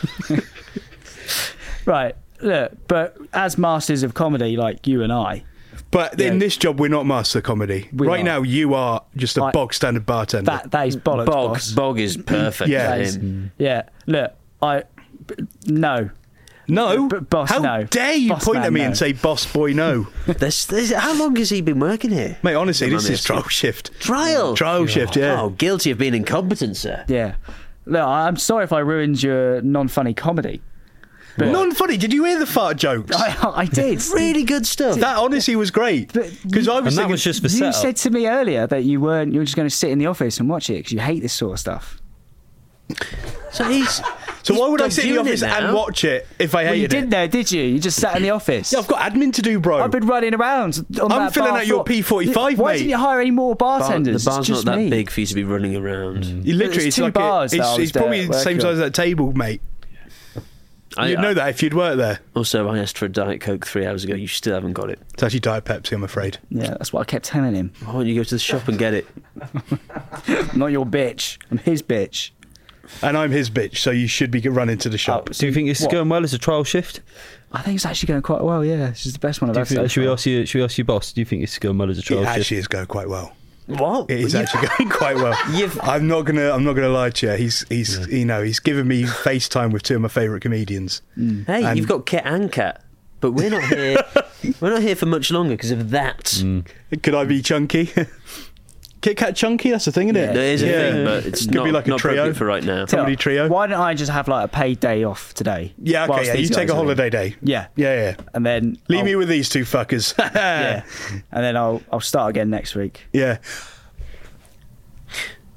Right, look, but as masters of comedy, like you and I, But Yeah. in this job, we're not master comedy. We right are. now, you are just a I- bog standard bartender. that that is bollocks, Bog boss. Bog is perfect. Yeah. for That is- him. yeah, look, I b- no. no, B- boss, how no. dare you Boss point at man, me no. and say, "Boss boy, no." There's, there's, how long has he been working here? Mate, honestly, Don't this mind me is trial asking. shift. Trial. Trial shift, yeah. Oh, guilty of being incompetent, sir. Yeah, look, I'm sorry if I ruined your non-funny comedy. But Non-funny. Did you hear the fart jokes? I, I did. Really good stuff. That honestly was great But because I was And that thinking, was just for You setup. said to me earlier that you weren't. You were just going to sit in the office and watch it because you hate this sort of stuff. So he's. so he's why would I sit in the doing it office and now. watch it if I Well, you hated didn't it? there, did you? You just sat in the office. Yeah, I've got admin to do, bro. I've been running around. On I'm that filling bar out your floor. P forty-five, Why mate. didn't you hire any more Bar- bartenders? the bar's It's just not that me. big for you to be running around. You literally, There's it's two like bars it, that I it's, was it's probably there the same working size as that table, mate. I- You'd I- know that if you'd worked there. Also, I asked for a Diet Coke three hours ago. You still haven't got it. It's actually Diet Pepsi, I'm afraid. Yeah, that's what I kept telling him. Why don't you go to the shop and get it? I'm not your bitch. I'm his bitch. And I'm his bitch, so you should be running to the shop. Oh, Do you think it's What? going well as a trial shift? I think it's actually going quite well. Yeah, this is the best one I've Do you had. think, so should we far. ask you? Should we ask your boss? Do you think it's going well as a It trial actually shift? is going quite well. What? It is You- actually going quite well. You've- I'm not gonna. I'm not gonna lie to you. He's. He's. You know. He's given me FaceTime with two of my favourite comedians. Hey, And- you've got Kit and Kat, but we're not here. We're not here for much longer because of that. Could I be chunky? Kit Kat chunky. That's the thing, isn't it? There is a Yeah. thing, but it's Could not, be like a not trio. appropriate for right now. Tell Comedy you, trio. Why don't I just have like a paid day off today? Yeah. Okay. whilst Yeah. You these take guys a are in? holiday day. Yeah, Yeah. Yeah. and then Leave I'll- me with these two fuckers. yeah, and then I'll I'll start again next week. Yeah.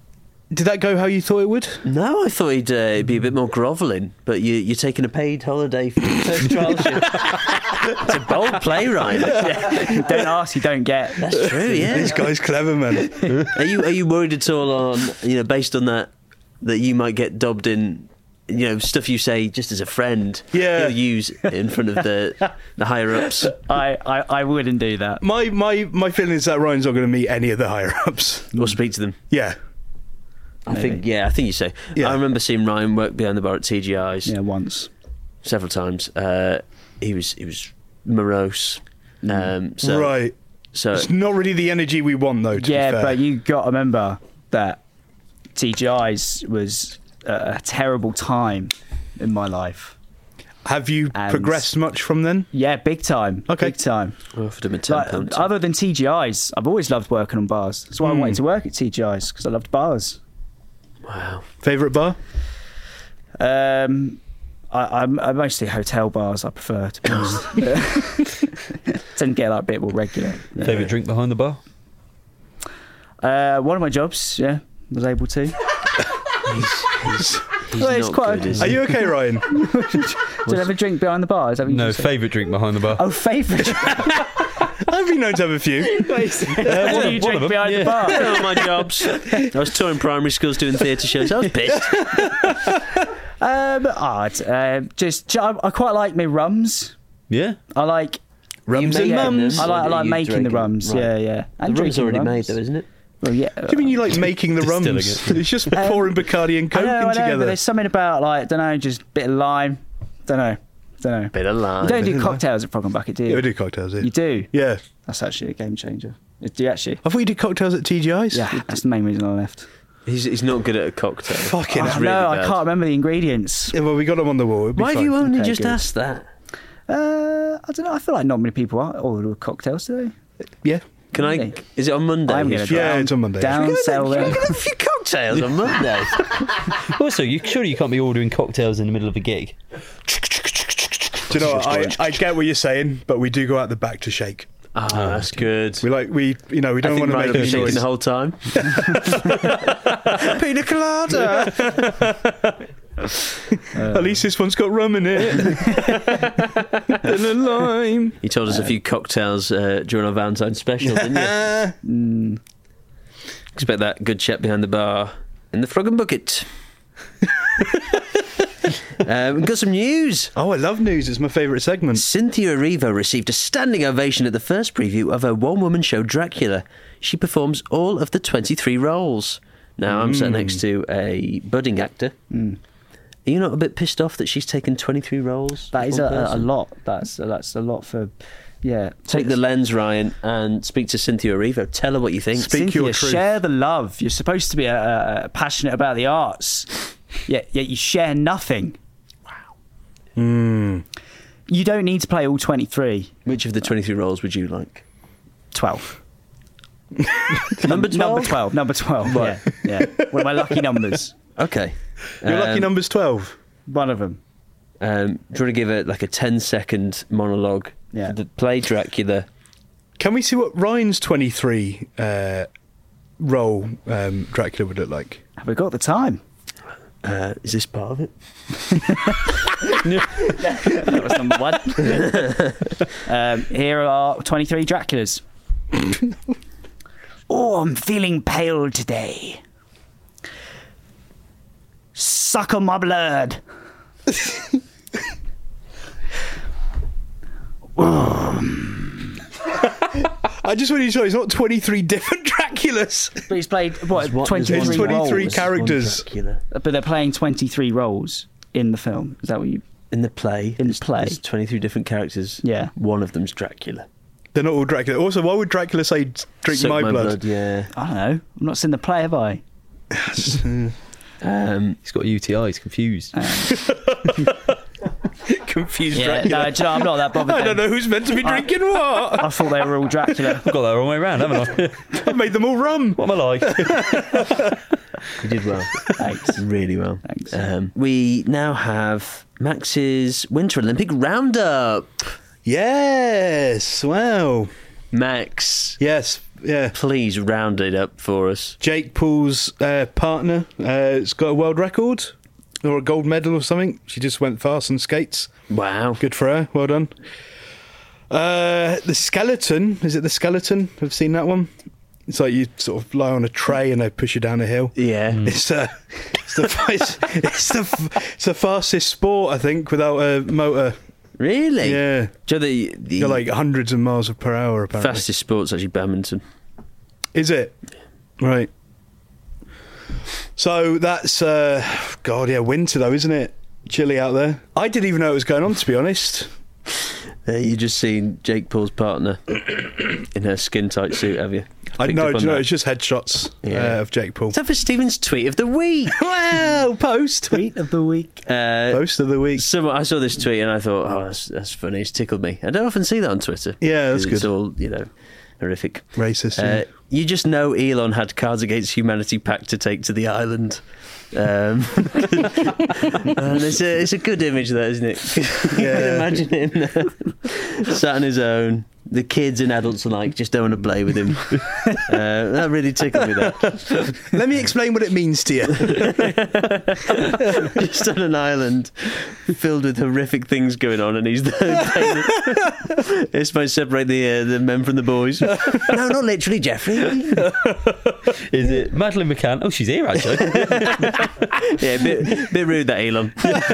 Did that go how you thought it would? No, I thought he'd uh, be a bit more grovelling, but you, you're taking a paid holiday for your first trial shift. It's a bold play, Ryan. Don't ask, you don't get. That's true, yeah. This guy's clever, man. Are you are you worried at all on, you know, based on that, that you might get dobbed in, you know, stuff you say just as a friend, Yeah. you'll use in front of the the higher ups? I, I, I wouldn't do that. My my my feeling is that Ryan's not going to meet any of the higher ups or speak to them. Yeah. I think, yeah, I think you say. Yeah. I remember seeing Ryan work behind the bar at T G I's. Yeah, once. Several times. Uh, he was he was morose. Um, so, right. So it's not really the energy we want, though. To yeah, be fair. but you got to remember that T G I's was a, a terrible time in my life. Have you And- progressed much from then? Yeah, big time. Okay. Big time. I offered him a ten Like, pound. other than T G I's, I've always loved working on bars. That's why I Mm. wanted to work at T G I's, because I loved bars. Wow. Favourite bar? Um, I, I'm, I'm mostly hotel bars. I prefer to be honest. Tend to get like a bit more regular. Yeah. Favourite drink behind the bar? Uh, one of my jobs, yeah, was able to. He's, he's, he's Well, it's not quite good, a- is Are he? you okay, Ryan? Do you have a drink behind the bar? Is that what you No, just said? favourite drink behind the bar. Oh, favourite. I've been known to have a few. uh, what do you one drink of them, behind yeah. the bar? One of my jobs. I was touring primary schools doing theatre shows. I was pissed. Um, odd. Uh, just, I, I quite like my rums. Yeah. I like. Rums You and make mums. them? I like. I Or like you making the drinking? rums. Right. Yeah, yeah. The And rum's drinking already rums. made, though, isn't it? Well, yeah. What do you mean you like making the rums? Distilling it. It's just pouring Bacardi and I Coke know, in I know, but together. there's something about like I don't know, just a bit of lime. Don't know. Don't know. Bit of lime. You don't do cocktails at Frog and Bucket, do you? Yeah, we do cocktails here. You do. Yeah. That's actually a game changer. Do you actually? I thought you did cocktails at T G I's. Yeah, that's the main reason I left. He's, he's not good at a cocktail. Fucking Oh, hell. really no, I bad. can't remember the ingredients. Yeah, well, we got them on the wall. It'd be Why have fine. you only Okay, just good. asked that? Uh, I don't know. I feel like not many people are order cocktails, do they? Yeah. Can I? Really? Is it on Monday? I'm gonna Yeah, down, it's on Monday. Down, sell You're them. gonna have a few cocktails on Monday. Also, you surely you can't be ordering cocktails in the middle of a gig. Do you know what? I, I get what you're saying, but we do go out the back to shake. Oh, that's good. We like we you know we I don't think want to Ryan make was any shaking noise. the whole time. Pina colada. At least this one's got rum in it. And a lime. You told us a few cocktails uh, during our Valentine's special, didn't you? Mm. Expect that good chap behind the bar in the Frog and Bucket. um, we've got some news. Oh, I love news. It's my favourite segment. Cynthia Erivo received a standing ovation at the first preview of her one-woman show Dracula. She performs all of the twenty-three roles. Now, I'm sat next to a budding actor. Mm. Are you not a bit pissed off that she's taken twenty-three roles? That is a, One a, a person? lot. That's that's a lot for. Yeah. Take the lens, Ryan, and speak to Cynthia Erivo. Tell her what you think. Speak Cynthia, your truth. share the love. You're supposed to be uh, uh, passionate about the arts, yet yet you share nothing. Mm. You don't need to play all twenty-three. Which of the twenty-three roles would you like? twelve. Number twelve? Number twelve. Number twelve. Right. Yeah. Yeah. One of my lucky numbers. Okay. Your lucky Um, number's twelve. One of them. Um, do you want to give it like a ten-second monologue? Yeah. For the play Dracula. Can we see what Ryan's twenty-three uh, role um, Dracula would look like? Have we got the time? Uh, is this part of it? That was number one. um, here are twenty-three Draculas. Oh, I'm feeling pale today. Suck on my blood. I just want you to know it's not twenty-three different Draculas. But he's played what? What- twenty-three It's twenty-three roles. characters. Dracula. But they're playing twenty-three roles in the film. Is that what you? In the play. In the there's- play. There's twenty-three different characters. Yeah. One of them's Dracula. They're not all Dracula. Also, why would Dracula say drink Suck my, blood? Yeah. I don't know. I'm not seen the play, have I? Um, He's got a U T I. He's confused. Confused Yeah. Dracula. No, do you know, I'm not that bothered. I don't then. know who's meant to be drinking what. I thought they were all Dracula. I've got that the wrong way around, haven't I? I made them all rum. What am I like? you did well. Thanks. Really well. Thanks. Um, we now have Max's Winter Olympic Roundup. Yes. Wow. Max, Yes. Yeah. Please round it up for us. Jake Paul's uh, partner uh, has got a world record or a gold medal or something. She just went fast on skates. Wow. Good for her. Well done. Uh, the skeleton. Is it the skeleton? I've seen that one. It's like you sort of lie on a tray and they push you down a hill. Yeah. Mm. It's, uh, it's, the, it's, it's, the, it's the fastest sport, I think, without a motor. Really? Yeah. Do you know the, the You're like hundreds of miles per hour, apparently. fastest sport's actually badminton. Is it? Right. So that's, uh, God, yeah, winter though, isn't it? Chilly out there. I didn't even know it was going on, to be honest. Uh, you just seen Jake Paul's partner in her skin-tight suit, have you? I Picked know, up on do you know, that? it's just headshots Yeah. uh, of Jake Paul. Is that for Stephen's tweet of the week? Well, post. Tweet of the week. Uh, Post of the week. Someone, I saw this tweet and I thought, oh, that's, that's funny. It's tickled me. I don't often see that on Twitter. Yeah, that's 'cause It's good. all, you know, horrific. Racist. Uh, yeah. you just know Elon had Cards Against Humanity pack to take to the island. Um, and it's a, it's a good image, that, isn't it? You Yeah. can imagine him there, sat on his own. The kids and adults alike just don't want to play with him. Uh, that really tickled me, that. Let me explain what it means to you. Just on an island filled with horrific things going on, and he's there. It's supposed to separate the uh, the men from the boys. No, not literally, Jeffrey. Is it Madeleine McCann? Oh, she's here actually. Yeah, bit, bit rude, that Elon.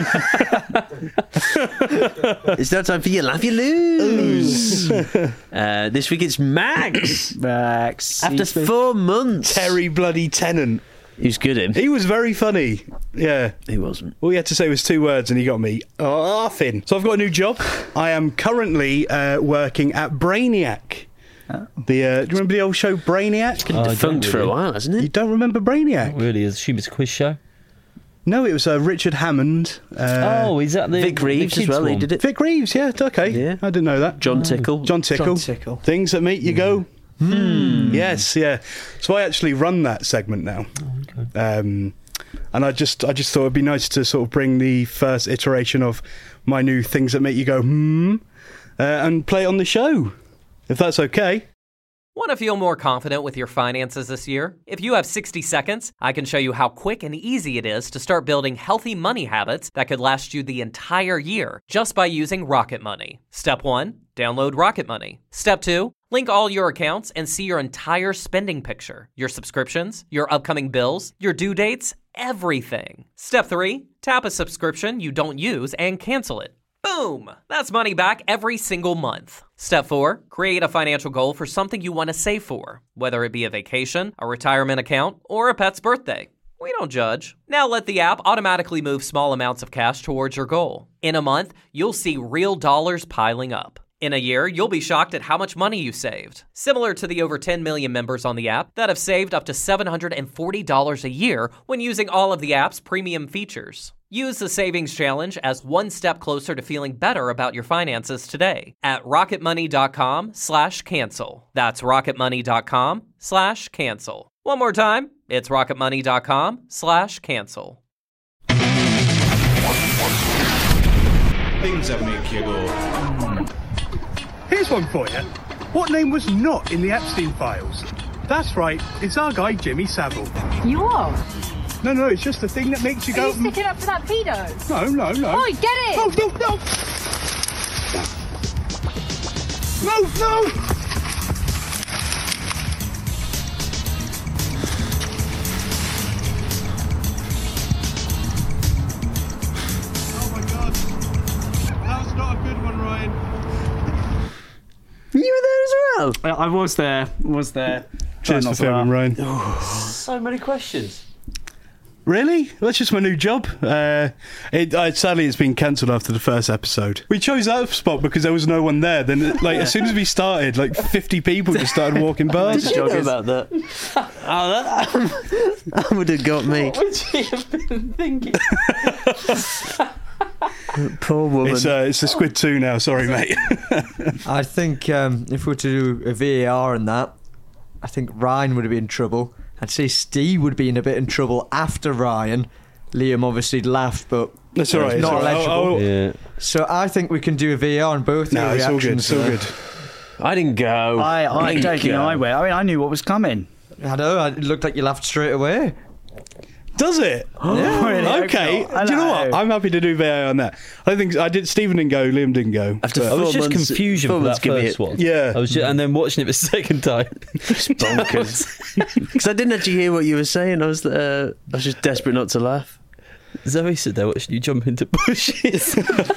It's now time for you laugh, you lose. Uh, this week it's Max. Max. After four months. Terry bloody Tennant. He was good, him. He was very funny. Yeah. He wasn't. All he had to say was two words and he got me laughing. So I've got a new job. I am currently uh, working at Brainiac. Oh. The uh, do you remember the old show Brainiac? Been Oh, I don't defunct for a really. while, hasn't You it? don't remember Brainiac? Really, is she was a quiz show? No, it was uh, Richard Hammond. Uh, oh, is that the Vic Reeves the as kids well, he one? did it. Vic Reeves, yeah, okay. Yeah. I didn't know that. John Tickle. John Tickle. John Tickle. Things that make you go, hmm. Yes, yeah. So I actually run that segment now. Oh, okay. Um, and I just I just thought it'd be nice to sort of bring the first iteration of my new Things That Make You Go, hmm, uh, and play it on the show, if that's okay. Want to feel more confident with your finances this year? If you have sixty seconds, I can show you how quick and easy it is to start building healthy money habits that could last you the entire year just by using Rocket Money. Step one, download Rocket Money. Step two, link all your accounts and see your entire spending picture, your subscriptions, your upcoming bills, your due dates, everything. Step three, tap a subscription you don't use and cancel it. Boom! That's money back every single month. Step four, create a financial goal for something you want to save for, whether it be a vacation, a retirement account, or a pet's birthday. We don't judge. Now let the app automatically move small amounts of cash towards your goal. In a month, you'll see real dollars piling up. In a year, you'll be shocked at how much money you saved. Similar to the over ten million members on the app that have saved up to seven hundred forty dollars a year when using all of the app's premium features. Use the Savings Challenge as one step closer to feeling better about your finances today at rocketmoney.com slash cancel. That's rocketmoney.com slash cancel. One more time, it's rocketmoney.com slash cancel. Things that make you go. Here's one for you. What name was not in the Epstein files? That's right, it's our guy Jimmy Savile. You are? No, no, it's just the thing that makes you Are go. you sticking up for that pedo? No, no, no. Oi, get it! No, no, no! No, no! Oh my god. That was not a good one, Ryan. You were there as well? I, I was there. Was there. Cheers for filming, Ryan. So many questions. Really? That's just my new job. Uh, it, uh, sadly, it's been cancelled after the first episode. We chose that spot because there was no one there. Then, like, as soon as we started, like fifty people just started walking past. Did you know about that? Oh, that, that would have got me. What would you have been thinking? Poor woman. It's, uh, it's the Squid two now. Sorry, mate. I think um, if we were to do a V A R and that, I think Ryan would be in trouble. I'd say Steve would be in a bit in trouble after Ryan. Liam obviously laughed, but That's all right. it's not It's all right. legible. Oh, oh. Yeah. So I think we can do a V A R on both No, your it's all good. reactions. It's all there. good. I didn't go. I, I didn't don't think go. I went. I mean, I knew what was coming. I know. It looked like you laughed straight away. Does it? Yeah, really, okay. I Do you know know. what? I'm happy to do V A R on that. I think I did. Stephen didn't go. Liam didn't go. After but- I was Four just months- confusion four for months that give me first it. one. Yeah. I was just, and then watching it the second time. It's bonkers. Because I didn't actually hear what you were saying. I was, uh, I was just desperate not to laugh. Zoe said there watching you jump into bushes.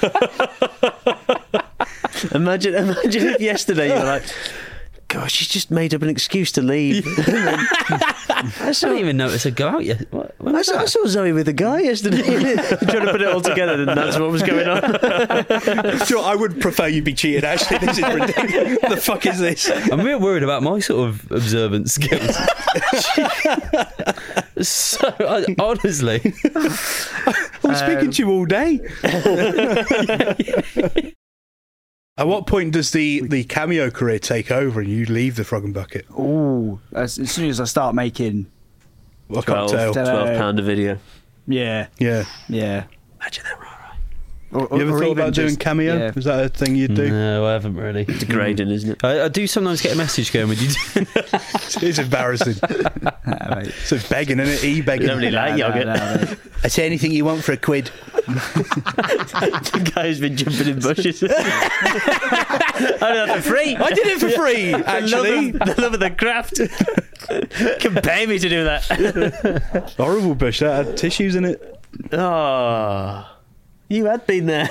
Imagine, imagine if yesterday you were like, "Gosh, she's just made up an excuse to leave." I didn't even notice her go out yet. What, when I was saw, I that? saw Zoe with a guy yesterday, trying to put it all together, and that's what was going on. Do you know what? I would prefer you be cheated. Actually, this is ridiculous. What the fuck is this? I'm real worried about my sort of observant skills. So, I, honestly, I'm speaking to you all day. At what point does the, the cameo career take over and you leave the Frog and Bucket? Ooh, as, as soon as I start making, I can't tell. twelve pound a video. yeah, Yeah. yeah. Imagine that, right? Or, You ever or thought even about doing just- cameo? yeah. Is that a thing you'd do? no, I haven't really. Degrading, isn't it? I, I do sometimes get a message going with you. It's embarrassing. Ah, mate. So it's begging, isn't it? E-begging. Don't really like No, yogurt. no, no, mate. I say anything you want for a quid. The guy who's been jumping in bushes. I did that for free. I did it for free, actually. The love of the, love of the craft. Can pay me to do that. Horrible bush. That had tissues in it. Oh, you had been there.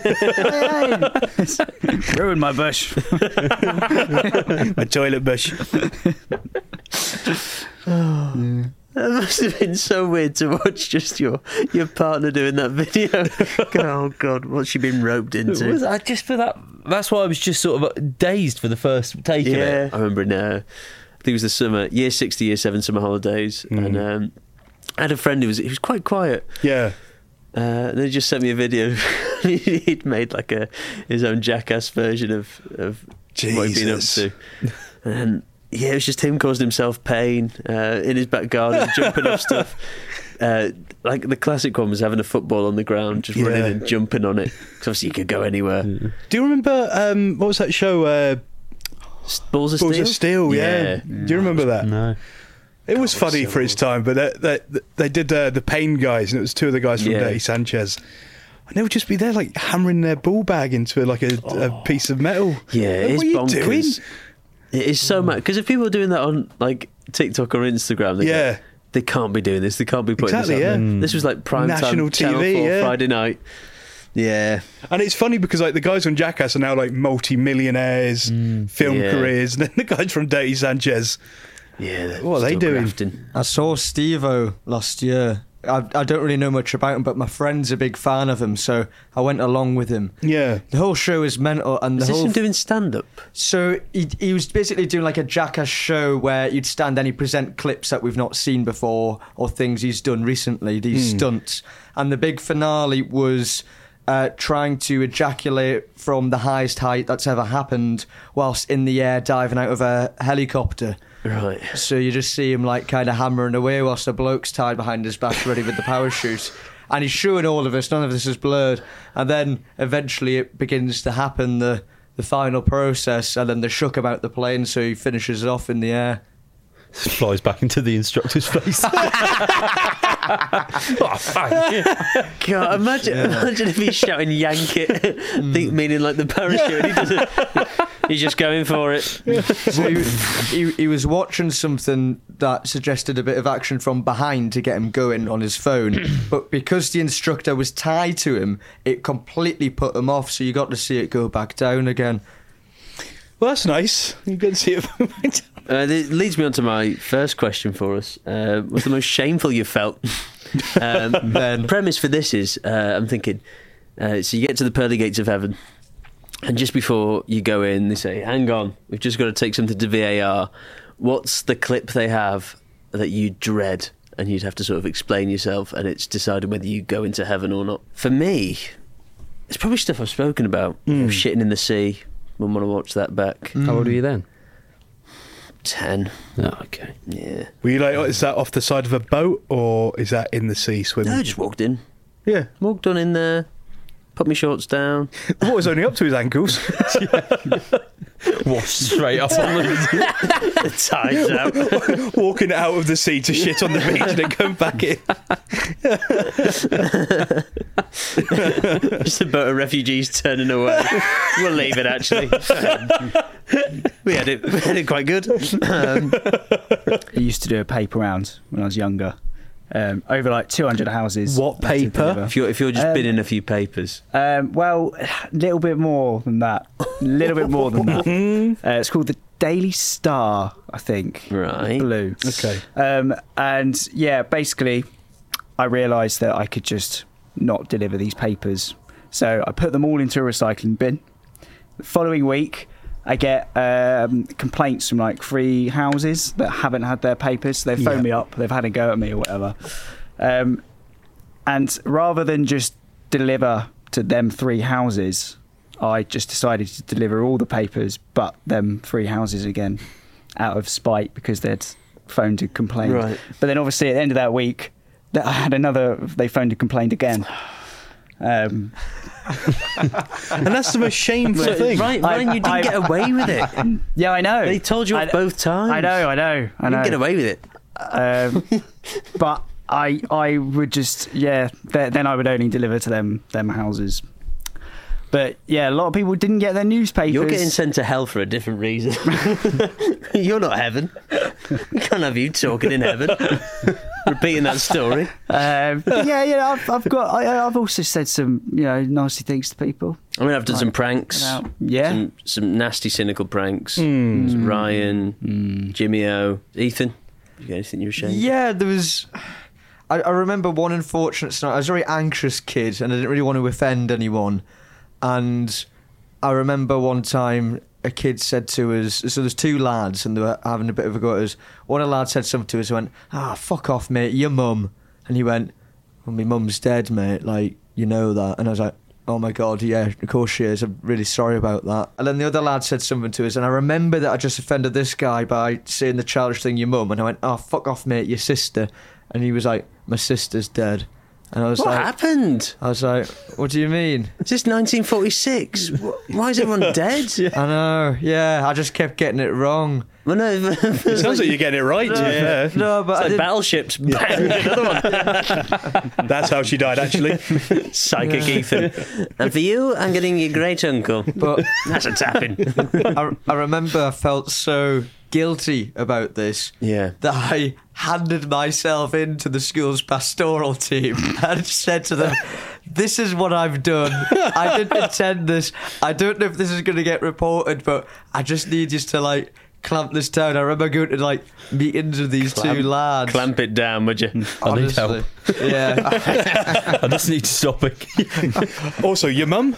Ruined my bush. My toilet bush. That must have been so weird to watch just your your partner doing that video. Oh God, what's she been roped into? Was I just for that? That's why I was just sort of dazed for the first take of Yeah, it. I remember it now. I think it was the summer, year six to year seven summer holidays, and um, I had a friend who was he was quite quiet. Yeah. Uh, and they just sent me a video. He'd made like a his own Jackass version of of what he'd been up Jesus. to, and yeah, it was just him causing himself pain uh, in his back garden, jumping off stuff. Uh, like the classic one was having a football on the ground, just running Yeah. and jumping on it. Because obviously you could go anywhere. Do you remember, um, what was that show? Uh, Balls of Balls Steel. of Steel, yeah. Yeah. Do you remember that? No. It was funny so for its time, but they, they, they did uh, the Pain guys, and it was two of the guys from Yeah. Dirty Sanchez. And they would just be there, like, hammering their ball bag into, like, a, a piece of metal. Yeah, Like, it's what are you bonkers. doing? It is so mad because if people are doing that on like TikTok or Instagram, they Yeah. go, they can't be doing this. They can't be putting Exactly, this yeah. out there. This was like prime National time, Channel T V, four, yeah. Friday night. Yeah, And it's funny because, like, the guys on Jackass are now, like, multi-millionaires, film yeah. careers, and then the guys from Dirty Sanchez, yeah. what are they still doing? grafting. I saw Steve-O last year. I, I don't really know much about him, but my friend's a big fan of him, so I went along with him. Yeah. The whole show is mental, and the Is this whole him doing stand up? So he, he was basically doing like a Jackass show where you'd stand and he'd present clips that we've not seen before or things he's done recently, these Hmm. stunts. And the big finale was uh, trying to ejaculate from the highest height that's ever happened whilst in the air diving out of a helicopter. Right. So you just see him like kind of hammering away whilst the bloke's tied behind his back ready with the parachute. And he's showing all of us, none of this is blurred. And then eventually it begins to happen, the, the final process, and then they shook him out the plane, so he finishes it off in the air. Flies back into the instructor's face. Oh, thank you. God, imagine, imagine if he's shouting "yank it," think, meaning like the parachute. He doesn't. He's just going for it. So he, he, he was watching something that suggested a bit of action from behind to get him going on his phone, but because the instructor was tied to him, it completely put him off, so you got to see it go back down again. Well, that's nice. You get to see it. Uh, it leads me on to my first question for us. Uh, what's the most shameful you felt? Um, Then. Premise for this is, uh, I'm thinking, uh, so you get to the pearly gates of heaven, and just before you go in, they say, hang on, we've just got to take something to V A R. What's the clip they have that you dread? And you'd have to sort of explain yourself, and it's deciding whether you go into heaven or not. For me, it's probably stuff I've spoken about. You know, shitting in the sea. Wouldn't want to watch that back. How old are you then? Ten. Oh, okay. Yeah. Were you like, oh, is that off the side of a boat or is that in the sea swimming? No, I just walked in. Yeah. Walked on in there, put my shorts down. The water's only up to his ankles. Washed straight up on the tides out. Walking out of the sea to shit on the beach and then come back in. Just a boat of refugees turning away. We'll leave it, actually. we had it, we had it quite good. Um, I used to do a paper round when I was younger. Um, over like two hundred houses. What paper? If you're, if you're just Um, bidding a few papers. Um, well, a little bit more than that. A little bit more than that. Uh, it's called the Daily Star, I think. Right. Blue. Okay. Um, and yeah, basically, I realised that I could just not deliver these papers. So I put them all into a recycling bin. The following week, I get um, complaints from like three houses that haven't had their papers. So they've phoned Yeah. me up, they've had a go at me or whatever. Um, and rather than just deliver to them three houses, I just decided to deliver all the papers but them three houses again, out of spite because they'd phoned and complained. Right. But then obviously at the end of that week, that I had another, they phoned and complained again. Um, And that's the most shameful So, thing. right, Ryan, you didn't I- get away with it. yeah, I know. They told you off I- both times. I know, I know, I You know. didn't get away with it. Um, but I, I would just, yeah. Th- then I would only deliver to them, them houses. But yeah, a lot of people didn't get their newspapers. You're getting sent to hell for a different reason. You're not heaven. We can't have you talking in heaven, repeating that story. Um, but yeah, yeah. I've, I've got. I, I've also said some, you know, nasty things to people. I mean, I've done Like, some pranks. without- yeah. Some, some nasty, cynical pranks. Some Ryan, Jimmy O, Ethan. You got anything you're ashamed of? Yeah, there was. I, I remember one unfortunate scenario. I was a very anxious kid, and I didn't really want to offend anyone. And I remember one time a kid said to us, so there's two lads and they were having a bit of a go at us. One of the lads said something to us, he went, ah, fuck off, mate, your mum. And he went, well, my mum's dead, mate, like, you know that. And I was like, oh my God, yeah, of course she is, I'm really sorry about that. And then the other lad said something to us, and I remember that I just offended this guy by saying the childish thing, your mum. And I went, oh, fuck off, mate, your sister. And he was like, my sister's dead. And I was What like, happened? I was like, what do you mean? Is this nineteen forty-six? Wh- Why is everyone dead? I know, yeah, I just kept getting it wrong. Well, no, It sounds like you're getting it right, to be fair. No, but it's I like didn't- battleships. Bang, another one. That's how she died, actually. Psychic Ethan. And for you, I'm getting your great uncle. But That's a tapping. I, I remember I felt so guilty about this Yeah. that I handed myself into the school's pastoral team and said to them, this is what I've done. I didn't intend this. I don't know if this is going to get reported, but I just need you to, like, clamp this down. I remember going to, like, meetings with these Clamp- two lads. Clamp it down, would you? I need Honestly. help. Yeah. I just need to stop it. Also, your mum?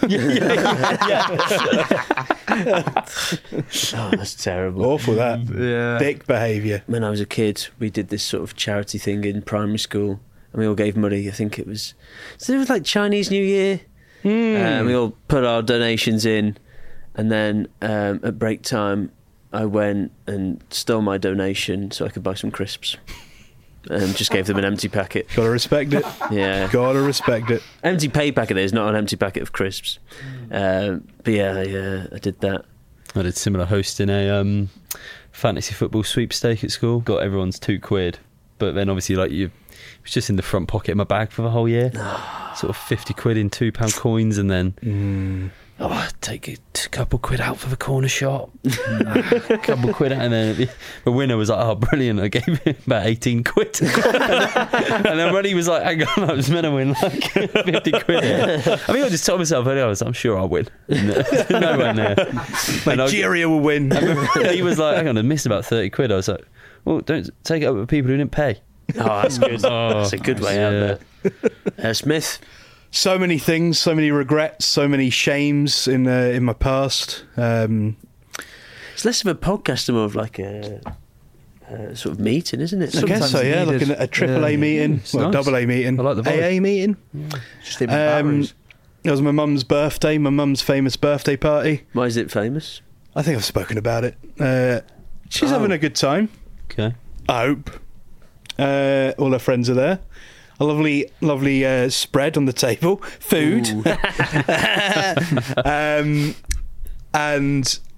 Oh, that's terrible. Awful, that. Yeah. Dick behaviour. When I was a kid, we did this sort of charity thing in primary school, and we all gave money. I think it was, so it was like Chinese New Year. And we all put our donations in, and then um, at break time, I went and stole my donation so I could buy some crisps, and just gave them an empty packet. Gotta respect it. Yeah, Gotta respect it. empty pay packet. There's not an empty packet of crisps. Um, but yeah, yeah, I did that. I did similar hosting a um, fantasy football sweepstake at school. Got everyone's two quid, but then obviously like you, it was just in the front pocket of my bag for the whole year. Sort of fifty quid in two pound coins, and then Mm. oh, I'd take a t- couple quid out for the corner shop, a couple quid out, and then the, the winner was like, "Oh, brilliant!" I gave him about eighteen quid, and then when he was like, "Hang on, I was meant to win like fifty quid." Here. I think I just told myself earlier, I was, "I'm sure I'll win." Nowhere near. And I- Nigeria will win. he was like, "Hang on, I missed about thirty quid." I was like, "Well, don't take it up with people who didn't pay." Oh, that's good. Oh, That's a good way yeah. out there. Uh, Smith. So many things, so many regrets, so many shames in uh, in my past. Um, It's less of a podcast and more of like a, a sort of meeting, isn't it? I guess so, yeah, like needed. a, a triple A Yeah. meeting, It's well, nice. double A meeting, I like the vibe. A A meeting. Just in Um, barrows. it was my mum's birthday, my mum's famous birthday party. Why is it famous? I think I've spoken about it. Uh, she's Oh. having a good time. Okay. I hope. Uh, all her friends are there. A lovely, lovely uh, spread on the table. Food. um, and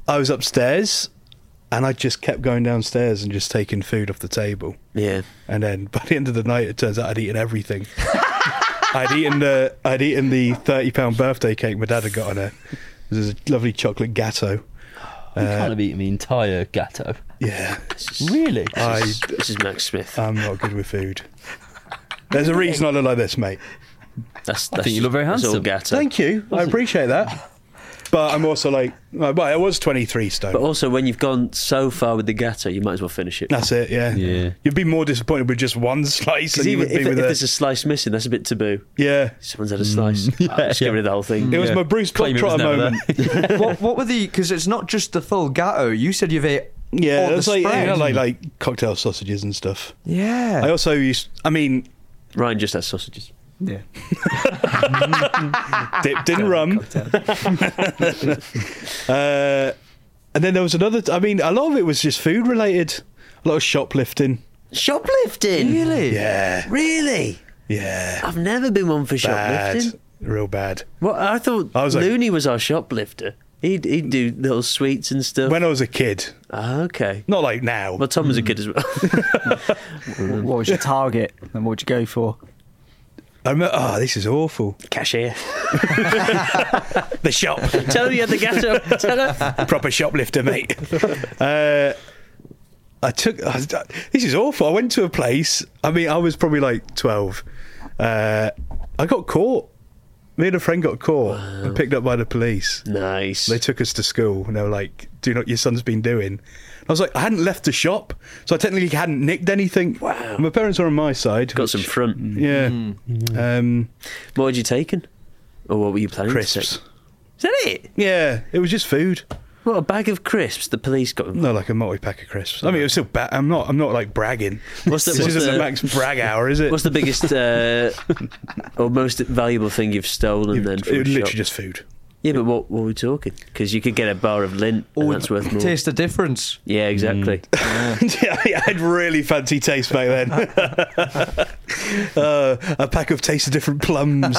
I was upstairs, and I just kept going downstairs and just taking food off the table. Yeah. And then by the end of the night, it turns out I'd eaten everything. I'd eaten the I'd eaten the thirty pound birthday cake my dad had got on it. It was a lovely chocolate gatto. You Uh, can't have eaten the entire gatto. Yeah. Really? I, This is, this is Max Smith. I'm not good with food. There's a reason I look like this, mate. That's, I that's think you look very that's all handsome. Gatto. Thank you. I appreciate that. But I'm also like, well, I was twenty-three stone. But also, when you've gone so far with the Gatto, you might as well finish it. That's it, yeah. Yeah. You'd be more disappointed with just one slice Because than you even would if, be if with a... there's a slice missing, that's a bit taboo. Yeah. Someone's had a slice. Mm. Oh, just get rid of the whole thing. It was Yeah. my Bruce Claim it was Globetrotter never moment. what, what were the? Because it's not just the full gatto. You said you've ate. Yeah, all the it's like, you spread. know, like like cocktail sausages and stuff. Yeah. I also used, I mean, Ryan just has sausages. Yeah. dipped in rum. uh, and then there was another, I mean, a lot of it was just food related. A lot of shoplifting. Shoplifting? Really? Yeah. Really? Yeah. I've never been one for Bad. shoplifting. Real bad. Well, I thought I was like- Looney was our shoplifter. He'd, he'd do little sweets and stuff. When I was a kid. Ah, okay. Not like now. Well, Tom was a kid as well. What was your target and what would you go for? I remember, oh, this is awful. Cashier. The shop. Tell her you had the Gatto. Tell her. Proper shoplifter, mate. Uh, I took. I, this is awful. I went to a place. I mean, I was probably like twelve. Uh, I got caught. Me and a friend got caught and picked up by the police. Nice. They took us to school and they were like, "Do you know what your son's been doing?" I was like, I hadn't left the shop, so I technically hadn't nicked anything. Wow. My parents were on my side. Got which- some front. Yeah. Um, What had you taken? Or what were you planning to crisps. take? Is that it? Yeah, it was just food. What, a bag of crisps the police got? No, like a multi pack of crisps. I mean, it was still. Ba- I'm not. I'm not like bragging. What's the- this what's isn't the- a Max brag hour, is it? What's the biggest uh, or most valuable thing you've stolen It- then from it a was shop? literally just food. Yeah, but what, what were we talking? Because you could get a bar of lint, and that's worth more. Taste the difference. Yeah, exactly. Yeah, I had really fancy taste back then. uh, a pack of taste of different plums.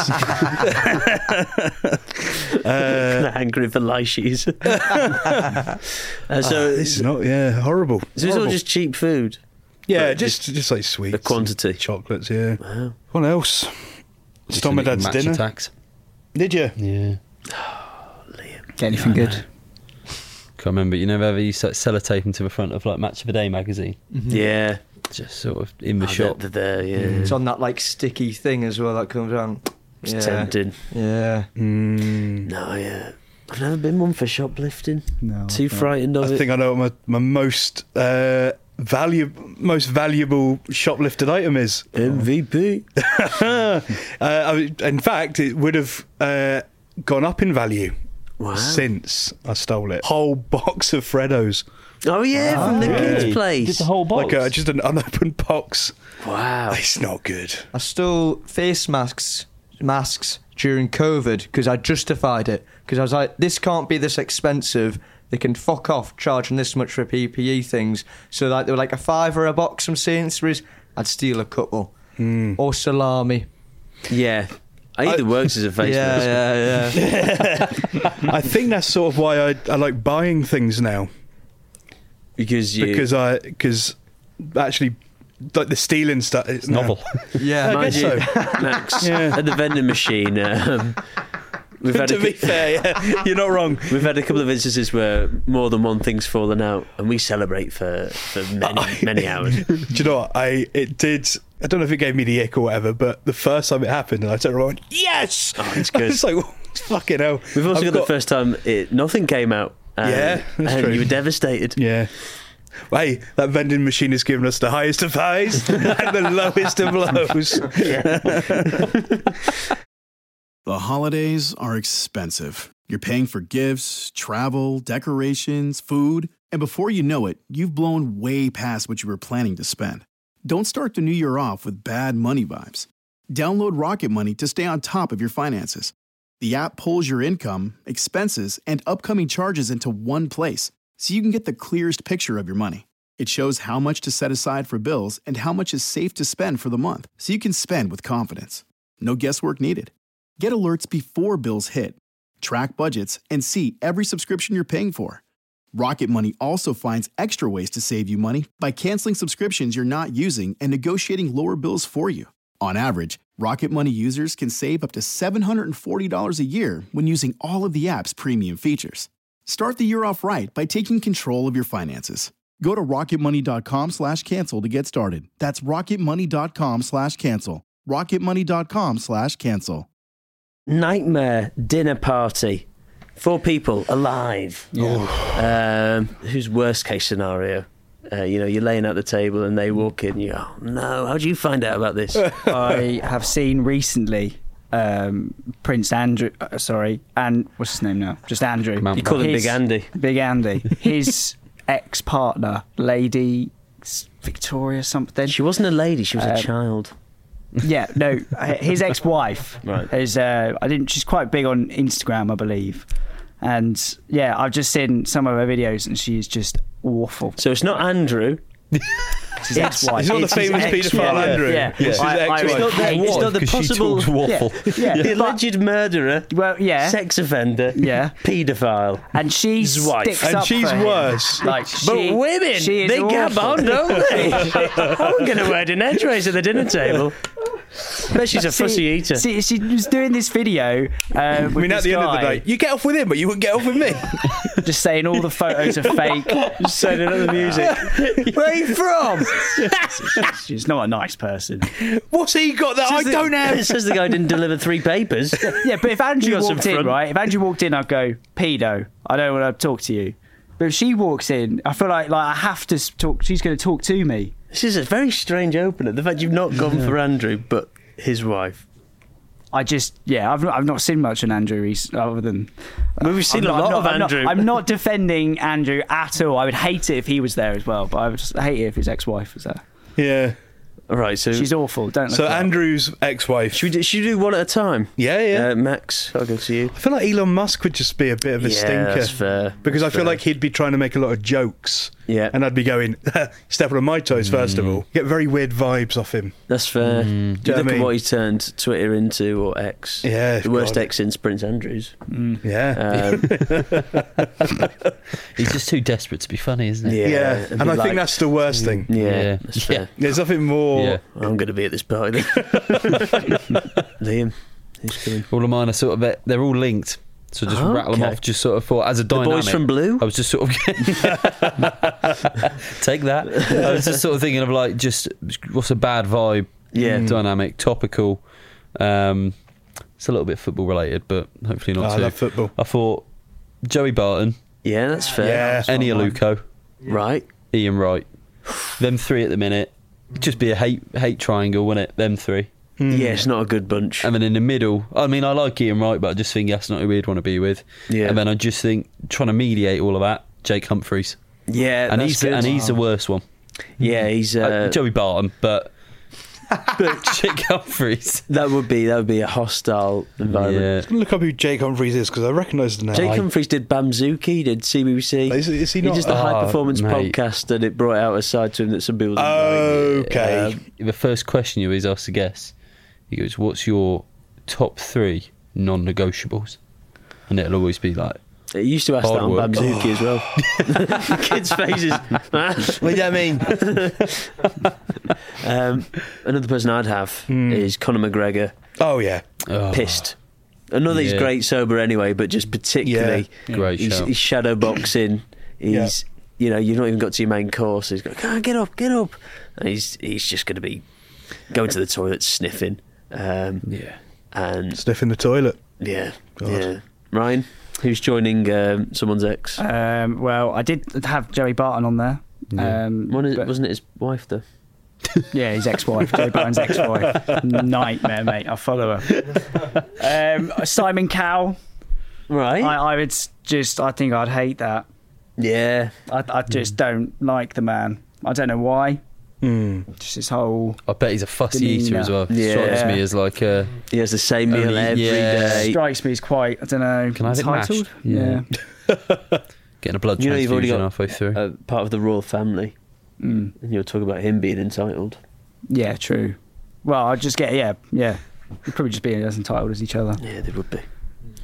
uh, Hankering for lychees. uh, so ah, this is not. Yeah, horrible. So it's all Horrible. just cheap food. Yeah, But just just like sweets. the quantity. and chocolates. Yeah. Wow. What else? Stole my dad's Match dinner. attacks. Did you? Yeah. Get anything good? Can't remember. You never ever used to sellotape them to the front of like Match of the Day magazine. Yeah. Just sort of in the Oh, shop. They're there, yeah. It's on that like sticky thing as well that comes on. It's Yeah. tempting. Yeah. Mm, No, yeah. I've never been one for shoplifting. No. Too frightened of I it. think I know what my, my most uh, value, most valuable shoplifted item is. M V P. uh, I, in fact, it would have uh, gone up in value Wow. since I stole it. Whole box of Freddos. Oh yeah, from the Yeah. kids' place. Did the whole box? Like a, just an unopened box. Wow. It's not good. I stole face masks masks during COVID because I justified it because I was like, this can't be this expensive. They can fuck off charging this much for P P E things. So like they were like a fiver a box from Sainsbury's. I'd steal a couple or salami. Yeah. Either works as a face Yeah, mask. yeah, yeah. I think that's sort of why I, I like buying things now. Because you. Because I because actually like the stealing stuff. It's novel. Yeah, I Mind guess you, so. Max, Yeah. at the vending machine, um, we've had to a, be fair, yeah, you're not wrong. We've had a couple of instances where more than one thing's fallen out, and we celebrate for, for many many hours. Do you know what? I it did. I don't know if it gave me the ick or whatever, but the first time it happened, and I turned around, and went, yes, Oh, it's good. It's like fucking hell. We've also I've got, the first time it, nothing came out. Um, Yeah, that's and true. you were devastated. Yeah. Hey, that vending machine has given us the highest of highs and the lowest of lows. The holidays are expensive. You're paying for gifts, travel, decorations, food, and before you know it, you've blown way past what you were planning to spend. Don't start the new year off with bad money vibes. Download Rocket Money to stay on top of your finances. The app pulls your income, expenses, and upcoming charges into one place, so you can get the clearest picture of your money. It shows how much to set aside for bills and how much is safe to spend for the month, so you can spend with confidence. No guesswork needed. Get alerts before bills hit. Track budgets and see every subscription you're paying for. Rocket Money also finds extra ways to save you money by canceling subscriptions you're not using and negotiating lower bills for you. On average, Rocket Money users can save up to seven hundred forty dollars a year when using all of the app's premium features. Start the year off right by taking control of your finances. Go to rocketmoney.com slash cancel to get started. That's rocketmoney.com slash cancel. rocketmoney.com slash cancel. Nightmare dinner party. Four people alive. Yeah. Um, who's worst case scenario? Uh, you know, you're laying at the table and they walk in. You go, oh, no, how do you find out about this? I have seen recently um, Prince Andrew, uh, sorry, and what's his name now? Just Andrew. You call him His- Big Andy. Big Andy. His ex-partner, Lady Victoria something. She wasn't a lady, she was a Um, child. Yeah, no, his ex-wife Right. is. Uh, I didn't. She's quite big on Instagram, I believe. And yeah, I've just seen some of her videos, and she's just awful. So it's not Andrew. It's his ex-wife. It's not the famous his ex- paedophile yeah, Andrew. Yeah, Yeah. It's his I- I- ex-wife. I It's not that- hate it's it. not the 'Cause she possible- talks waffle. Yeah, The yeah. But- alleged murderer, well, yeah, sex offender, yeah, paedophile, and she his wife. sticks And up she's for him. worse. Like, But she, women, she is they gab awful. on, don't they? I wouldn't get a word in edgeways at the dinner table. Bet she's a See- fussy eater. See, she was doing this video. Uh, I with mean, at this the end of the guy, day, you get off with him, but you wouldn't get off with me. just saying all the photos are fake. Just turning up the music. Where are you from? She's not a nice person. What's he got that I Says the- don't have? It says the guy didn't deliver three papers. Yeah, but if Andrew You got some walked in, front. right? If Andrew walked in, I'd go, pedo. I don't want to talk to you. But if she walks in, I feel like like I have to s- talk. She's going to talk to me. This is a very strange opener. The fact you've not gone for Andrew, but his wife. I just, yeah, I've not, I've not seen much on Andrew Reese other than. Well, we've seen I'm a not- lot I'm of not, I'm not- Andrew. I'm not defending Andrew at all. I would hate it if he was there as well, but I would just hate it if his ex-wife was there. Yeah. All right, so She's awful. Don't look So her up. Andrew's ex-wife. should we, do, should we do one at a time? Yeah, yeah. Uh, Max, I'll go to you. I feel like Elon Musk would just be a bit of a Yeah, stinker. that's fair. Because I That's feel fair. like he'd be trying to make a lot of jokes. Yeah. And I'd be going, step on my toes, first of all. Get very weird vibes off him. That's fair. Do You you know look what I at mean? what he turned Twitter into, or X. Yeah, The worst God. X since Prince Andrews. Yeah. Um, He's just too desperate to be funny, isn't he? Yeah. Yeah. it'd And be I like- think that's the worst thing. yeah, Yeah. that's fair. There's nothing more. Yeah. I'm going to be at this party then. Liam, who's coming? All of mine are sort of they're all linked. So just rattle them Okay. off. Just sort of thought as a The dynamic. boys from Blue? I was just sort of take that. I was just sort of thinking of like just what's a bad vibe, Yeah. dynamic, topical. Um, it's a little bit football related, but hopefully not Oh, I too. love football. I thought Joey Barton, Yeah, that's fair. Yeah. Eni Aluko, Right. Ian Wright, them three at the minute. Just be a hate hate triangle, wouldn't it? Them three. Yeah, it's not a good bunch. And then in the middle, I mean, I like Ian Wright, but I just think that's not who we'd want to be with. Yeah. And then I just think trying to mediate all of that, Jake Humphries, Yeah, and that's he's good. and he's the worst one. Yeah, he's. Uh, Uh, Joey Barton, but but Jake Humphries. that would be that would be a hostile environment. Yeah. I'm going to look up who Jake Humphries is because I recognise the name. Jake Humphries did Bamzuki, did C B B C. Is, is he He not? just a high Oh, performance mate. podcast, and it brought out a side to him that some people didn't know. Okay. Um, The first question you always ask the guest, he goes, "What's your top three non-negotiables?" And it'll always be like, It used to ask Hard that on work. Bamzuki as well. Kids' faces. What do that mean? um, another person I'd have is Conor McGregor. Oh, yeah. oh, Pissed. Another he's Yeah. great sober anyway, but just particularly Great he's, shout. he's shadow boxing. He's you know you've not even got to your main course. He's going, "Come on, get up, get up," and he's he's just going to be going to the toilet sniffing. Um, yeah. and Sniffing the toilet. yeah, God. yeah. Ryan, who's joining um, someone's ex? Um, well, I did have Joey Barton on there. Yeah. Um, One is, but- wasn't it his wife though? Yeah, his ex-wife, Joey Barton's ex-wife. Nightmare, mate. I follow her. Um, Simon Cowell. Right. I, I would s- just, I think I'd hate that. Yeah. I, I just don't like the man. I don't know why. Mm. Just his whole. I bet he's a fussy eater demeanour. as well. Yeah. Strikes me as like a. He has the same meal Only- every day. yeah. Strikes me as quite, I don't know, Can I have it entitled. mashed? Yeah. Getting a blood You know you've already transfusion got halfway through. uh, part of the royal family, Mm. and you're talking about him being entitled. Yeah, true. Well, I'd just get, yeah, yeah. We'd probably just be as entitled as each other. Yeah, they would be.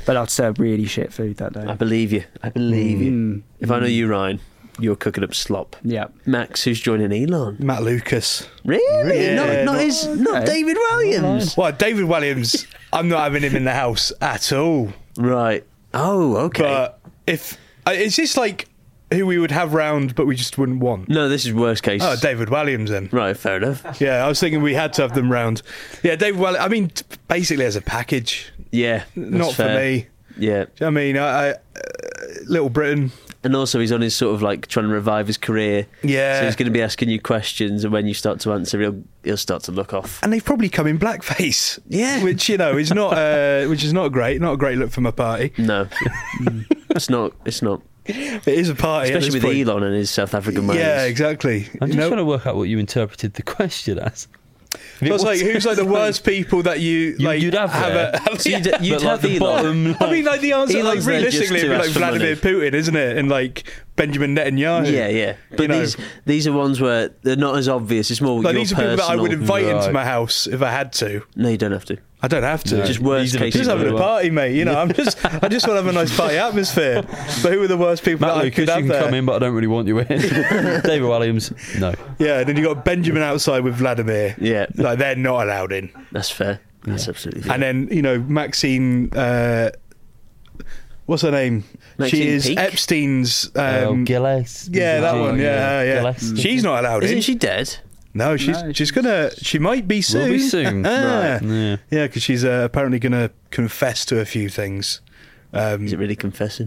But I'd serve really shit food that day. I believe you. I believe Mm. you. If I know you, Ryan, you're cooking up slop. Yeah. Max, who's joining Elon? Matt Lucas. Really? Yeah, not, not, not- his, not Okay. David Williams. What, David Williams? I'm not having him in the house at all. Right. Oh, okay. But if uh, is this like who we would have round, but we just wouldn't want? no, this is worst case. Oh, David Williams then. Right, fair enough. Yeah, I was thinking we had to have them round. Yeah, David Williams. I mean, t- basically as a package. Yeah, that's Not fair. for me. Yeah. I mean, I, I, uh, Little Britain. And also, he's on his sort of like trying to revive his career. Yeah. So he's going to be asking you questions, and when you start to answer, he'll he'll start to look off. And they've probably come in blackface. Yeah. Which, you know, is not uh, which is not great. Not a great look for my party. No, it's not. It's not. It is a party, at Especially this with point. Elon and his South African ways. Yeah, exactly. I'm You just know? trying to work out what you interpreted the question as. So it's like, who's like the worst people that you You- like? you'd have there. a, have So you'd, you'd But, like, have the Elon. bottom, I mean, like the answer, Elon's like there just realistically, to it'd be like ask for Vladimir money. Putin, isn't it? And like Benjamin Netanyahu. Yeah, yeah. But You know. these these are ones where they're not as obvious. It's more Like your these are people that I personal- would invite into Right. my house if I had to. No, you don't have to. I don't have to. No. Just worst These are the case. Just people having a who are- party, mate. You know, I'm just, I just want to have a nice party atmosphere. But who are the worst people Matt that I Lucas, could you have can there? come in, but I don't really want you in. David Williams, no. Yeah, and then you got Benjamin outside with Vladimir. Yeah, Like they're not allowed in. that's fair. That's absolutely fair. And then you know Maxine, uh, what's her name? Maxine she is Peake? Epstein's. oh, Um, Gilles. yeah, that one. Yeah, yeah. Gilles. She's not allowed Isn't in. she dead? No, she's No, she's gonna. She might be soon. Will be soon. Ah. Right. Yeah. Yeah, because she's uh, apparently gonna confess to a few things. Um, Is it really confessing?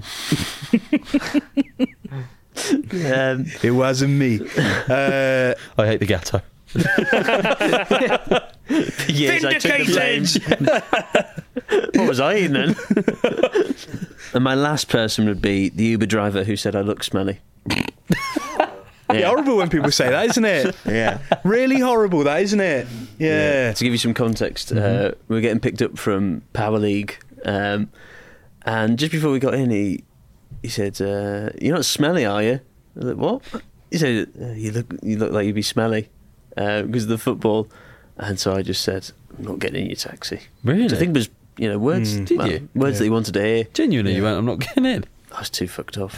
um, it wasn't me. Uh, I hate the ghetto. yes, I took the blame. What was I eating then? And my last person would be the Uber driver who said I look smelly. yeah. horrible when people say that, isn't it? Yeah. Really horrible, that isn't it? Yeah. To give you some context, uh, we were getting picked up from Power League, um, and just before we got in, he he said, uh, "You're not smelly, are you?" I was like, "What?" He said, uh, "You look you look like you'd be smelly uh, because of the football," and so I just said, "I'm not getting in your taxi." Really? Which I think was you know words Mm. Did well, you? words Yeah. that he wanted to hear. Genuinely, you went, I'm not getting in. I was too fucked off.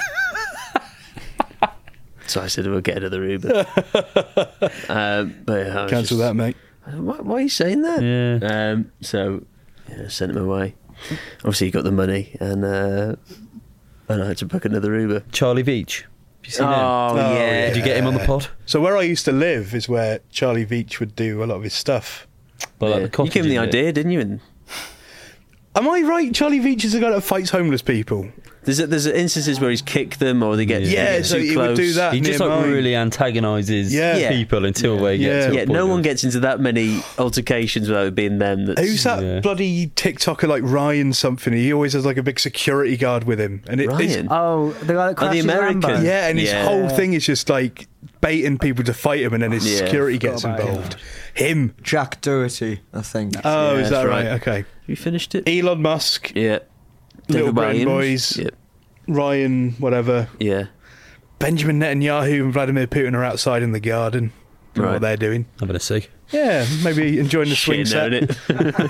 So I said, "We'll get another Uber." um, but yeah, I was Cancel just- that, mate. Why, why are you saying that? Yeah. Um, so yeah, sent him away. Obviously, he got the money, and uh, and I had to book another Uber. Charlie Veach. Have you seen him? Oh, yeah. Did you get him on the pod? So where I used to live is where Charlie Veach would do a lot of his stuff. Well, like Yeah. the cottage, You gave him the isn't it? idea, didn't you? And Am I right? Charlie Veach is the guy that fights homeless people. there's a, there's instances where he's kicked them or they get Yeah. they Yeah, get so too he close. would do that. He just near like mine. really antagonises Yeah. people until they get Yeah. to a Yeah, point no of- one gets into that many altercations without it being them. That's, Who's that Yeah. bloody TikToker like Ryan something? He always has like a big security guard with him. And it, it's- Ryan? Oh, the guy that Oh, the crashes American. Rambo. yeah, and his Yeah. whole thing is just like baiting people to fight him, and then his Yeah. security gets Forgot about involved. Him. Jack Doherty, I think. Oh, Yeah, is that that's right? right. Okay. You finished it? Elon Musk, Yeah. Little David Britain Williams. Boys, Yeah. Ryan, whatever. Yeah. Benjamin Netanyahu and Vladimir Putin are outside in the garden. Don't know Right. what they're doing. Having a cig. Yeah, maybe enjoying the swing Shit, set. knowing it.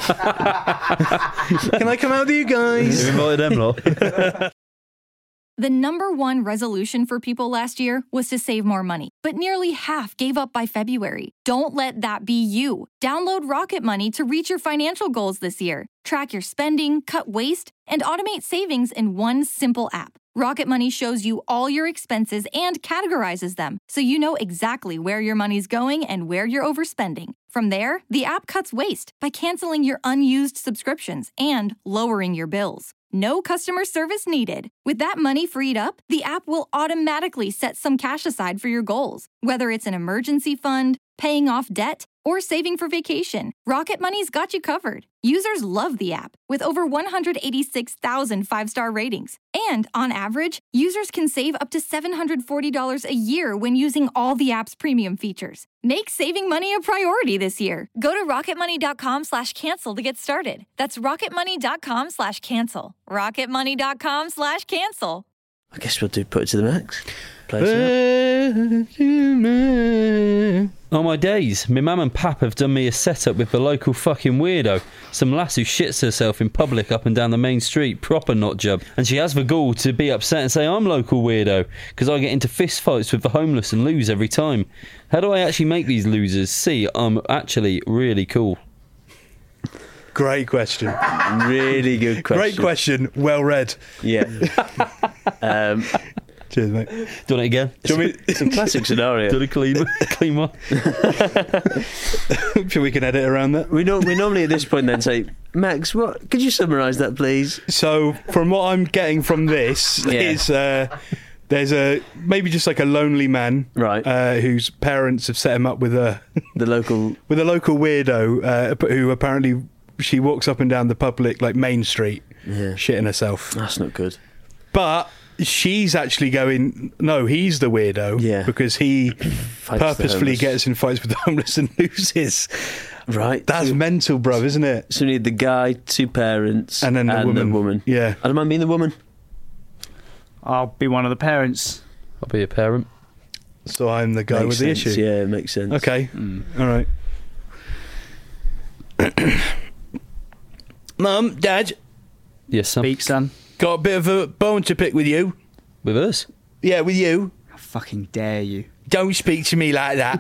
Can I come out with you guys? You invited them, lot. The number one resolution for people last year was to save more money, but nearly half gave up by February. Don't let that be you. Download Rocket Money to reach your financial goals this year. Track your spending, cut waste, and automate savings in one simple app. Rocket Money shows you all your expenses and categorizes them, so you know exactly where your money's going and where you're overspending. From there, the app cuts waste by canceling your unused subscriptions and lowering your bills. No customer service needed. With that money freed up, the app will automatically set some cash aside for your goals. Whether it's an emergency fund, paying off debt, or saving for vacation, Rocket Money's got you covered. Users love the app, with over one hundred eighty-six thousand five-star ratings. And on average, users can save up to seven hundred forty dollars a year when using all the app's premium features. Make saving money a priority this year. Go to rocketmoney.com slash cancel to get started. That's rocketmoney.com slash cancel. rocketmoney.com slash cancel. I guess we'll do put it to the max. Play us out. Oh my days, my mum and pap have done me a setup with the local fucking weirdo. Some lass who shits herself in public up and down the main street, proper nut job. And she has the gall to be upset and say I'm local weirdo, because I get into fist fights with the homeless and lose every time. How do I actually make these losers see I'm actually really cool? Great question. Really good question. Great question. Well read. Yeah. um, Cheers, mate. Do you want it again? Do you want me- it's a classic scenario. Do the clean, clean one. Sure, we can edit around that. We don't. We normally at this point then say, Max, what? Could you summarise that, please? So, from what I'm getting from this Yeah. is uh, there's a maybe just like a lonely man, right, uh, whose parents have set him up with a the local with a local weirdo uh, who apparently she walks up and down the public like Main Street, yeah. shitting herself. That's not good. But she's actually going, no, he's the weirdo, yeah, because he purposefully the gets in fights with the homeless and loses. Right, that's so, mental, bruv, isn't it? So we need the guy, two parents, and then the and woman. The woman. Yeah, I don't mind being the woman. I'll be one of the parents. I'll be a parent. So I'm the guy makes with sense. the issue. Yeah, it makes sense. Okay, mm. all right. Mum, Dad. Yes, son. Speak, son. Got a bit of a bone to pick with you. With us? Yeah, with you. How fucking dare you? Don't speak to me like that.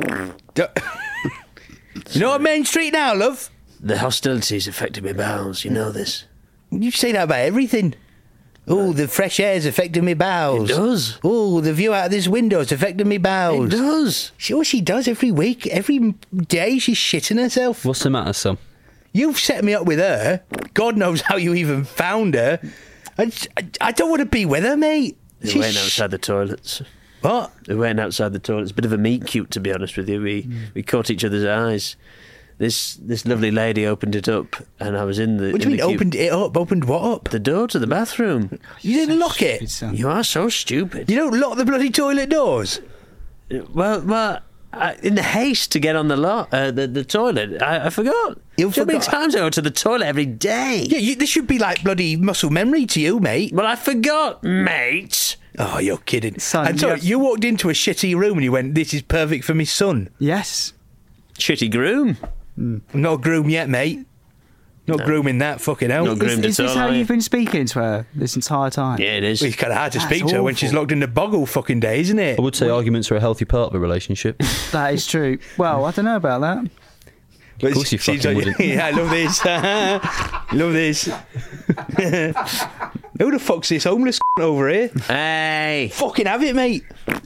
You know what Main Street now, love? The hostility's affected my bowels. You know this. You say that about everything. Oh, the fresh air's affecting me bowels. It does. Oh, the view out of this window's affecting me bowels. It does. Sure, she does every week. Every day she's shitting herself. What's the matter, son? You've set me up with her. God knows how you even found her. I, I, I don't want to be with her, mate. They're She's- waiting outside the toilets. What? They're waiting outside the toilets. Bit of a meet cute, to be honest with you. We Mm. we caught each other's eyes. This this lovely lady opened it up, and I was in the. What do in you mean, the queue. opened it up? Opened what up? The door to the bathroom. You didn't lock it? You are so stupid. You don't lock the bloody toilet doors? Well, well, I, in the haste to get on the lot, uh, the the toilet, I, I forgot. You How many forgot? times I go to the toilet every day? Yeah, you, this should be like bloody muscle memory to you, mate. Well, I forgot, mate. Oh, you're kidding. Son, and so you have- you walked into a shitty room and you went, this is perfect for my son. Yes. Shitty groom. I'm not a groom yet, mate. Not No. grooming that fucking hell. Not Is, groomed is at this all, how are you? you've been speaking to her this entire time? Yeah, it is. Well, it's kind of hard to That's speak to her when she's awful. locked in the bog all fucking day, isn't it? I would say arguments are a healthy part of a relationship. That is true. Well, I don't know about that. Of course you She's fucking like, wouldn't. yeah, I love this. Love this. Who the fuck's this homeless over here? Hey, Fucking have it, mate.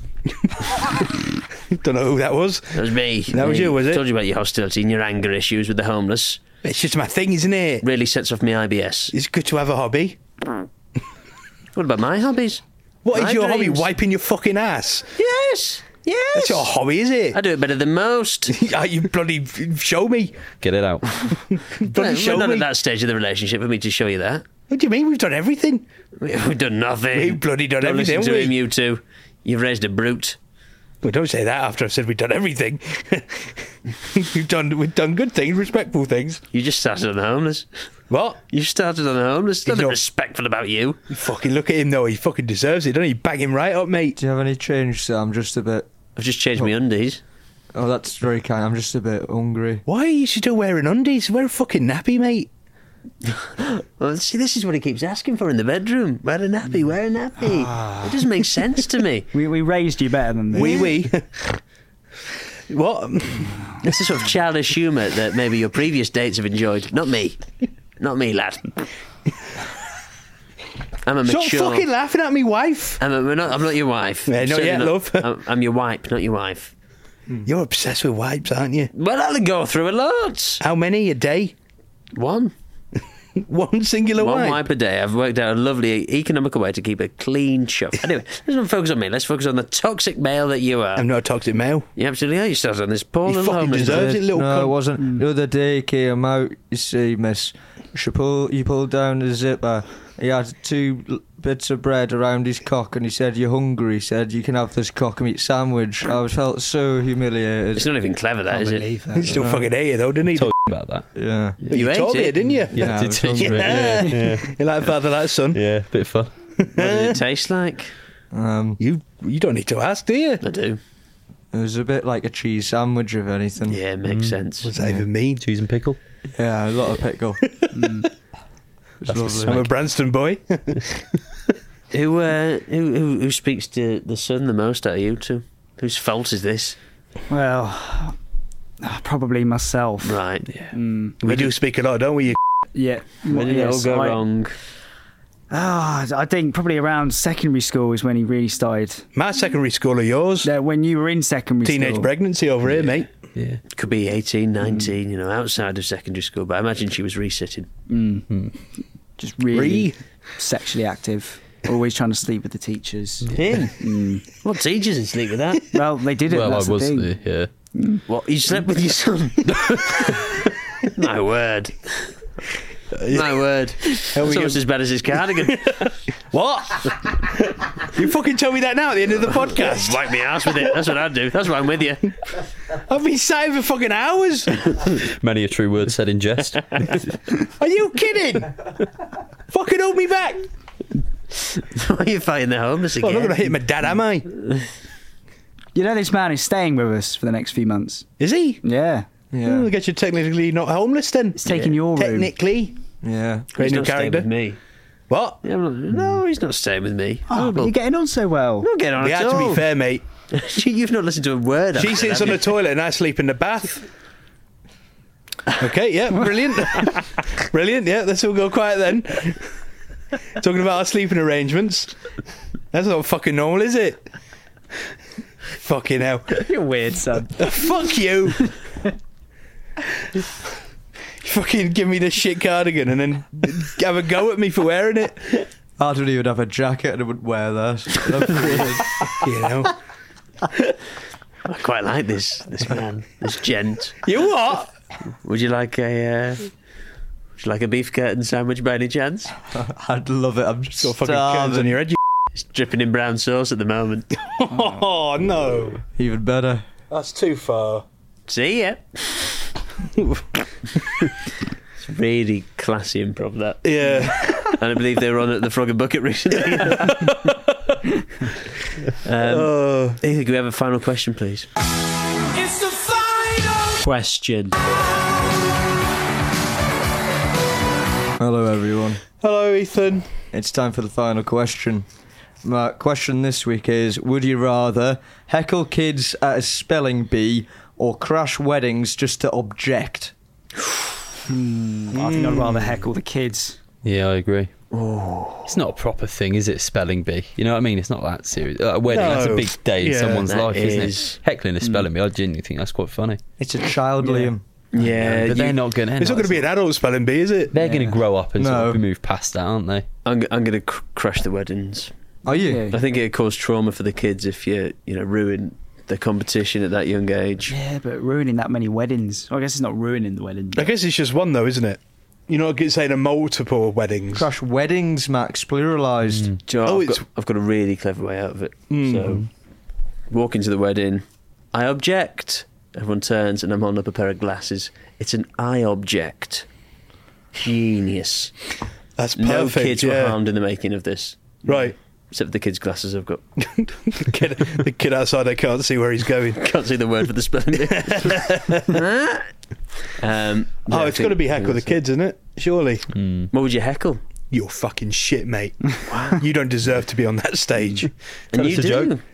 Don't know who that was. that was me. That was you, was it? Told you about your hostility and your anger issues with the homeless. It's just my thing, isn't it? Really sets off my I B S. It's good to have a hobby. What about my hobbies? What is My your hobby? dreams. Wiping your fucking ass? Yes, yes. That's your hobby, is it? I do it better than most. Yeah, you bloody show me. Get it out. Bloody We're show not me. at that stage of the relationship for me to show you that. What do you mean? We've done everything. We've done nothing. We've bloody done Don't everything, listen to haven't him, we? you two. You've raised a brute. Well, don't say that after I've said we've done everything. we've done we've done good things, respectful things. You just started on the homeless. What? You started on the homeless. There's He's nothing not- respectful about you. You fucking look at him though. He fucking deserves it, doesn't he? Bang him right up, mate. Do you have any change, sir? I'm just a bit. I've just changed my undies. Oh, that's very kind. I'm just a bit hungry. Why are you still wearing undies? Wear a fucking nappy, mate. Well, see, this is what he keeps asking for in the bedroom. Wear a nappy, wear a nappy. Ah. It doesn't make sense to me. We, we raised you better than this. Wee wee. What? It's the sort of childish humour that maybe your previous dates have enjoyed. Not me. Not me, lad. I'm a Stop mature... fucking laughing at me, wife. I'm, a, we're not, I'm not your wife. Yeah, not Certainly yet, love. I'm, I'm your wife, not your wife. You're obsessed with wipes, aren't you? Well, I'll go through a lot. How many a day? One. One singular One wipe? wipe a day. I've worked out a lovely economical way to keep a clean shop. Anyway, let's not focus on me. Let's focus on the toxic male that you are. I'm not a toxic male. You absolutely are. You started on this poor He little fucking homeless deserves man. it, little No, it cunt. wasn't. The other day he came out, you see, miss. She pull, you pulled down the zipper. He had two l- bits of bread around his cock and he said, "You're hungry." He said, "You can have this cock and meat sandwich." I was felt so humiliated. It's not even clever, that, Can't is it? believe that. He still fucking ate it though, didn't he? Told you about that. Yeah. But You you ate told me it. it, didn't you? Yeah, I I was did hungry. yeah, yeah, You like father, like son? yeah, bit of fun. What did it taste like? Um, You you don't need to ask, do you? I do. It was a bit like a cheese sandwich, if anything. Yeah, makes sense. What's that even mean? Cheese and pickle. Yeah, a lot of pickle. mm. It was I'm lovely. a Branston boy. Who, uh, who who who speaks to the son the most out of you two? Whose fault is this? Well, probably myself. Right. Yeah. Mm. We do speak a lot, don't we? You Yeah. When did it all Yes, go I- wrong? Ah, I think probably around secondary school is when he really started. My secondary school or yours? Yeah, when you were in secondary Teenage school. pregnancy over here, mate. Yeah. Could be eighteen, nineteen, you know, outside of secondary school, but I imagine she was resitting. Mm. Just really sexually active. Always trying to sleep with the teachers. Him? Mm. What teachers did sleep with that? Well, they did it. Well, that's I was the thing. the, yeah. What, you slept with your son? My word. My word. It's we almost go- as bad as his cardigan. What? You fucking tell me that now at the end of the podcast. Wipe me ass with it. That's what I'd do. That's why I'm with you. I've been sat here for fucking hours. Many a true word said in jest. Are you kidding? Fucking hold me back. Why are you fighting the homeless Well, again? I'm not going to hit my dad, am I? You know, this man is staying with us for the next few months. Is he? Yeah. Yeah. Oh, I guess you're technically not homeless then. It's taking your room. Technically. Yeah. Great He's new not staying character. with me. What? Yeah, I'm not- no, he's not staying with me. Oh, but you're getting on so well. I'm not getting on We at had to all. be fair, mate. You've not listened to a word. She I've sits said, on the have you? toilet and I sleep in the bath. Okay, yeah, brilliant. Brilliant, yeah, let's all go quiet then. Talking about our sleeping arrangements. That's not fucking normal, is it? Fucking hell. You're weird, son. Fuck you. You fucking give me this shit cardigan and then have a go at me for wearing it. I don't even have a jacket and I wouldn't wear that. You know. I quite like this this man, this gent. You what? Would you like a uh, would you like a beef curtain sandwich by any chance? I'd love it. I'm just Got fucking curtains on your head. You It's dripping in brown sauce at the moment. oh no. Even better. That's too far. See ya. It's really classy improv, that. Yeah. And I believe they were on at the Frog and Bucket recently. um, Uh, Ethan, can we have a final question, please? It's the final Question. Hello, everyone. hello, Ethan. It's time for the final question. My question this week is: would you rather heckle kids at a spelling bee or crash weddings just to object? Hmm, I think I'd rather heckle the kids. Yeah, I agree. It's not a proper thing, is it? Spelling bee. You know what I mean? It's not that serious. A wedding, that's a No. big day in Yeah, someone's that life, is. isn't it? Heckling a spelling bee, I genuinely think that's quite funny. It's a child, Liam. Yeah, but they're not going to. It's not going to be an adult spelling bee, is it? They're going to grow up and sort No. of move past that, aren't they? I'm, I'm going to cr- crush the weddings. Are you? I think it'd cause trauma for the kids if you, you know, ruin the competition at that young age. Yeah, but ruining that many weddings. Well, I guess it's not ruining the wedding. I guess it's just one though, isn't it? You're not saying a multiple weddings. Crash weddings, Max, pluralised. Do you know, Oh, I've, it's- got, I've got a really clever way out of it. Mm. So, walk into the wedding. I object. Everyone turns and I'm holding up a pair of glasses. It's an I object. Genius. That's No perfect. kids were yeah. harmed in the making of this. Right. Except for the kids' glasses I've got. the, kid, the kid outside, I can't see where he's going. Can't see the word for the spelling bee. um, yeah, oh, I it's think- got to be I heckle think the that's kids, isn't it? Surely. it. What would you heckle? You're fucking shit, mate. You don't deserve to be on that stage. And That's you a do.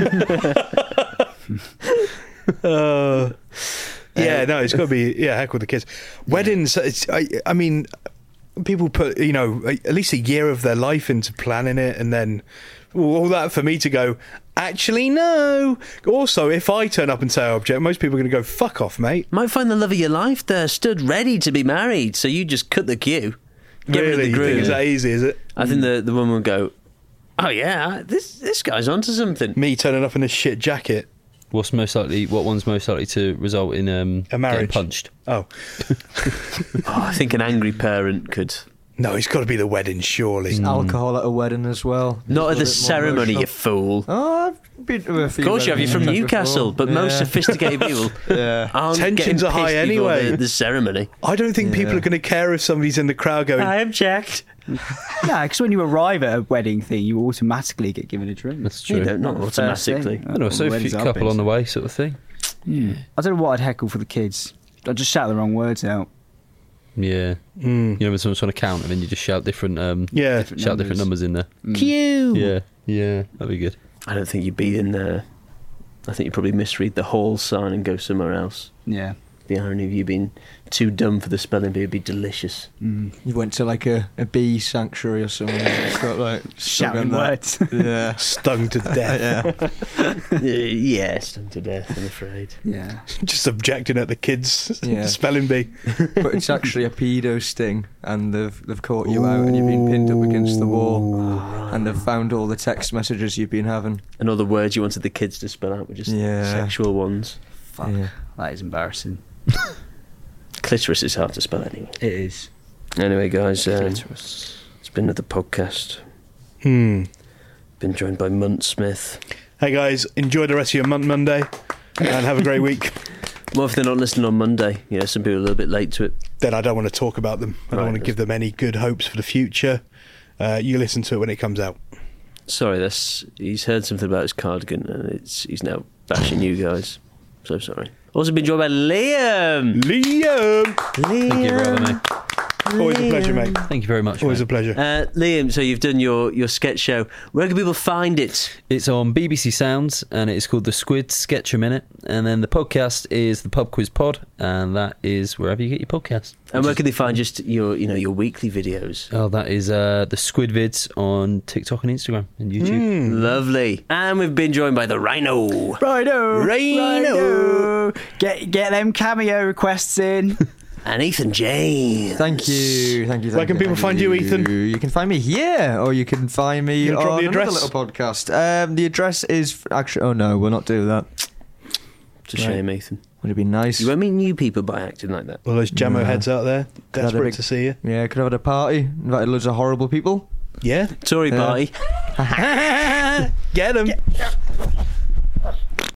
Uh, yeah, no, it's got to be yeah, heckle the kids. Weddings, it's, I, I mean, people put you know at least a year of their life into planning it, and then all that for me to go. Actually, no. Also, if I turn up and say I object, most people are going to go fuck off, mate. Might find the love of your life there, stood ready to be married. So you just cut the queue. Get rid of Really, the you think groom. it's that easy? Is it? I think the the woman would go, "Oh yeah, this this guy's onto something." Me turning up in a shit jacket. What's most likely? What one's most likely to result in um, A marriage. getting punched? Oh, Oh, I think an angry parent could No, it's got to be the wedding, surely. There's alcohol at a wedding as well. Not at the It's a little bit more ceremony, you emotional. fool. Oh, I've been to a few Of course you have. You're from weddings Newcastle, before. but most Yeah. sophisticated people Yeah. aren't Tensions getting are high pissed before anyway. The, the ceremony. I don't think people Yeah. are going to care if somebody's in the crowd going, I object. No, because when you arrive at a wedding thing, you automatically get given a drink. That's true. You don't, not Not the first automatically. thing. I know, so a few Weddings I've couple been on the to. way, sort of thing. Yeah. I don't know what I'd heckle for the kids. I'd just shout the wrong words out. Yeah. Mm. You know, when someone's trying to count and then you just shout different, um, yeah, Different shout different numbers in there. Q. Yeah, yeah, that'd be good. I don't think you'd be in there. I think you'd probably misread the hall sign and go somewhere else. Yeah. The irony of you being too dumb for the spelling bee would be delicious. Mm. You went to like a, a bee sanctuary or something. It's got like Shouting that. words. Yeah. stung to death. yeah. Uh, yeah, stung to death, I'm afraid. Yeah. Just objecting at the kids' Yeah. spelling bee. But it's actually a pedo sting, and they've they've caught you out, and you've been pinned up against the wall, and they've found all the text messages you've been having. And all the words you wanted the kids to spell out were just Yeah. sexual ones. Fuck. Yeah. That is embarrassing. Clitoris is hard to spell anyway. It is. Anyway, guys, um, Clitoris. it's been another podcast. Hmm. Been joined by Munt Smith. Hey guys, enjoy the rest of your month Monday and have a great week. Well, if they're not listening on Monday, you know, some people are a little bit late to it. Then I don't want to talk about them. I don't Right. want to give them any good hopes for the future. Uh, you listen to it when it comes out. Sorry, that's he's heard something about his cardigan, and it's he's now bashing you guys. So sorry. Also been joined by Liam. Liam! Thank you, brother, mate. Always a pleasure, mate. Thank you very much. Always mate. a pleasure. Uh, Liam, so you've done your, your sketch show. Where can people find it? It's on B B C Sounds and it's called The Squid Sketch a Minute. And then the podcast is the Pub Quiz Pod, and that is wherever you get your podcast. And where can they find just your you know your weekly videos? Oh, that is uh, the Squid Vids on TikTok and Instagram and YouTube. Mm, lovely. And we've been joined by the Rhino. Rhino. Rhino. Get get them cameo requests in. And Ethan James. Thank you, thank you. Thank Where can you, people thank find you, Ethan? You can find me here, or you can find me You on gonna drop the another address? little podcast. Um, the address is actually. Oh no, we'll not do that. It's a shame, Ethan. Would it be nice? You won't meet new people by acting like that. Well, those jammo Yeah. heads out there, Could have a desperate big- to see you. Yeah, could have had a party, invited loads of horrible people. Yeah? Tory Yeah. party. Get them.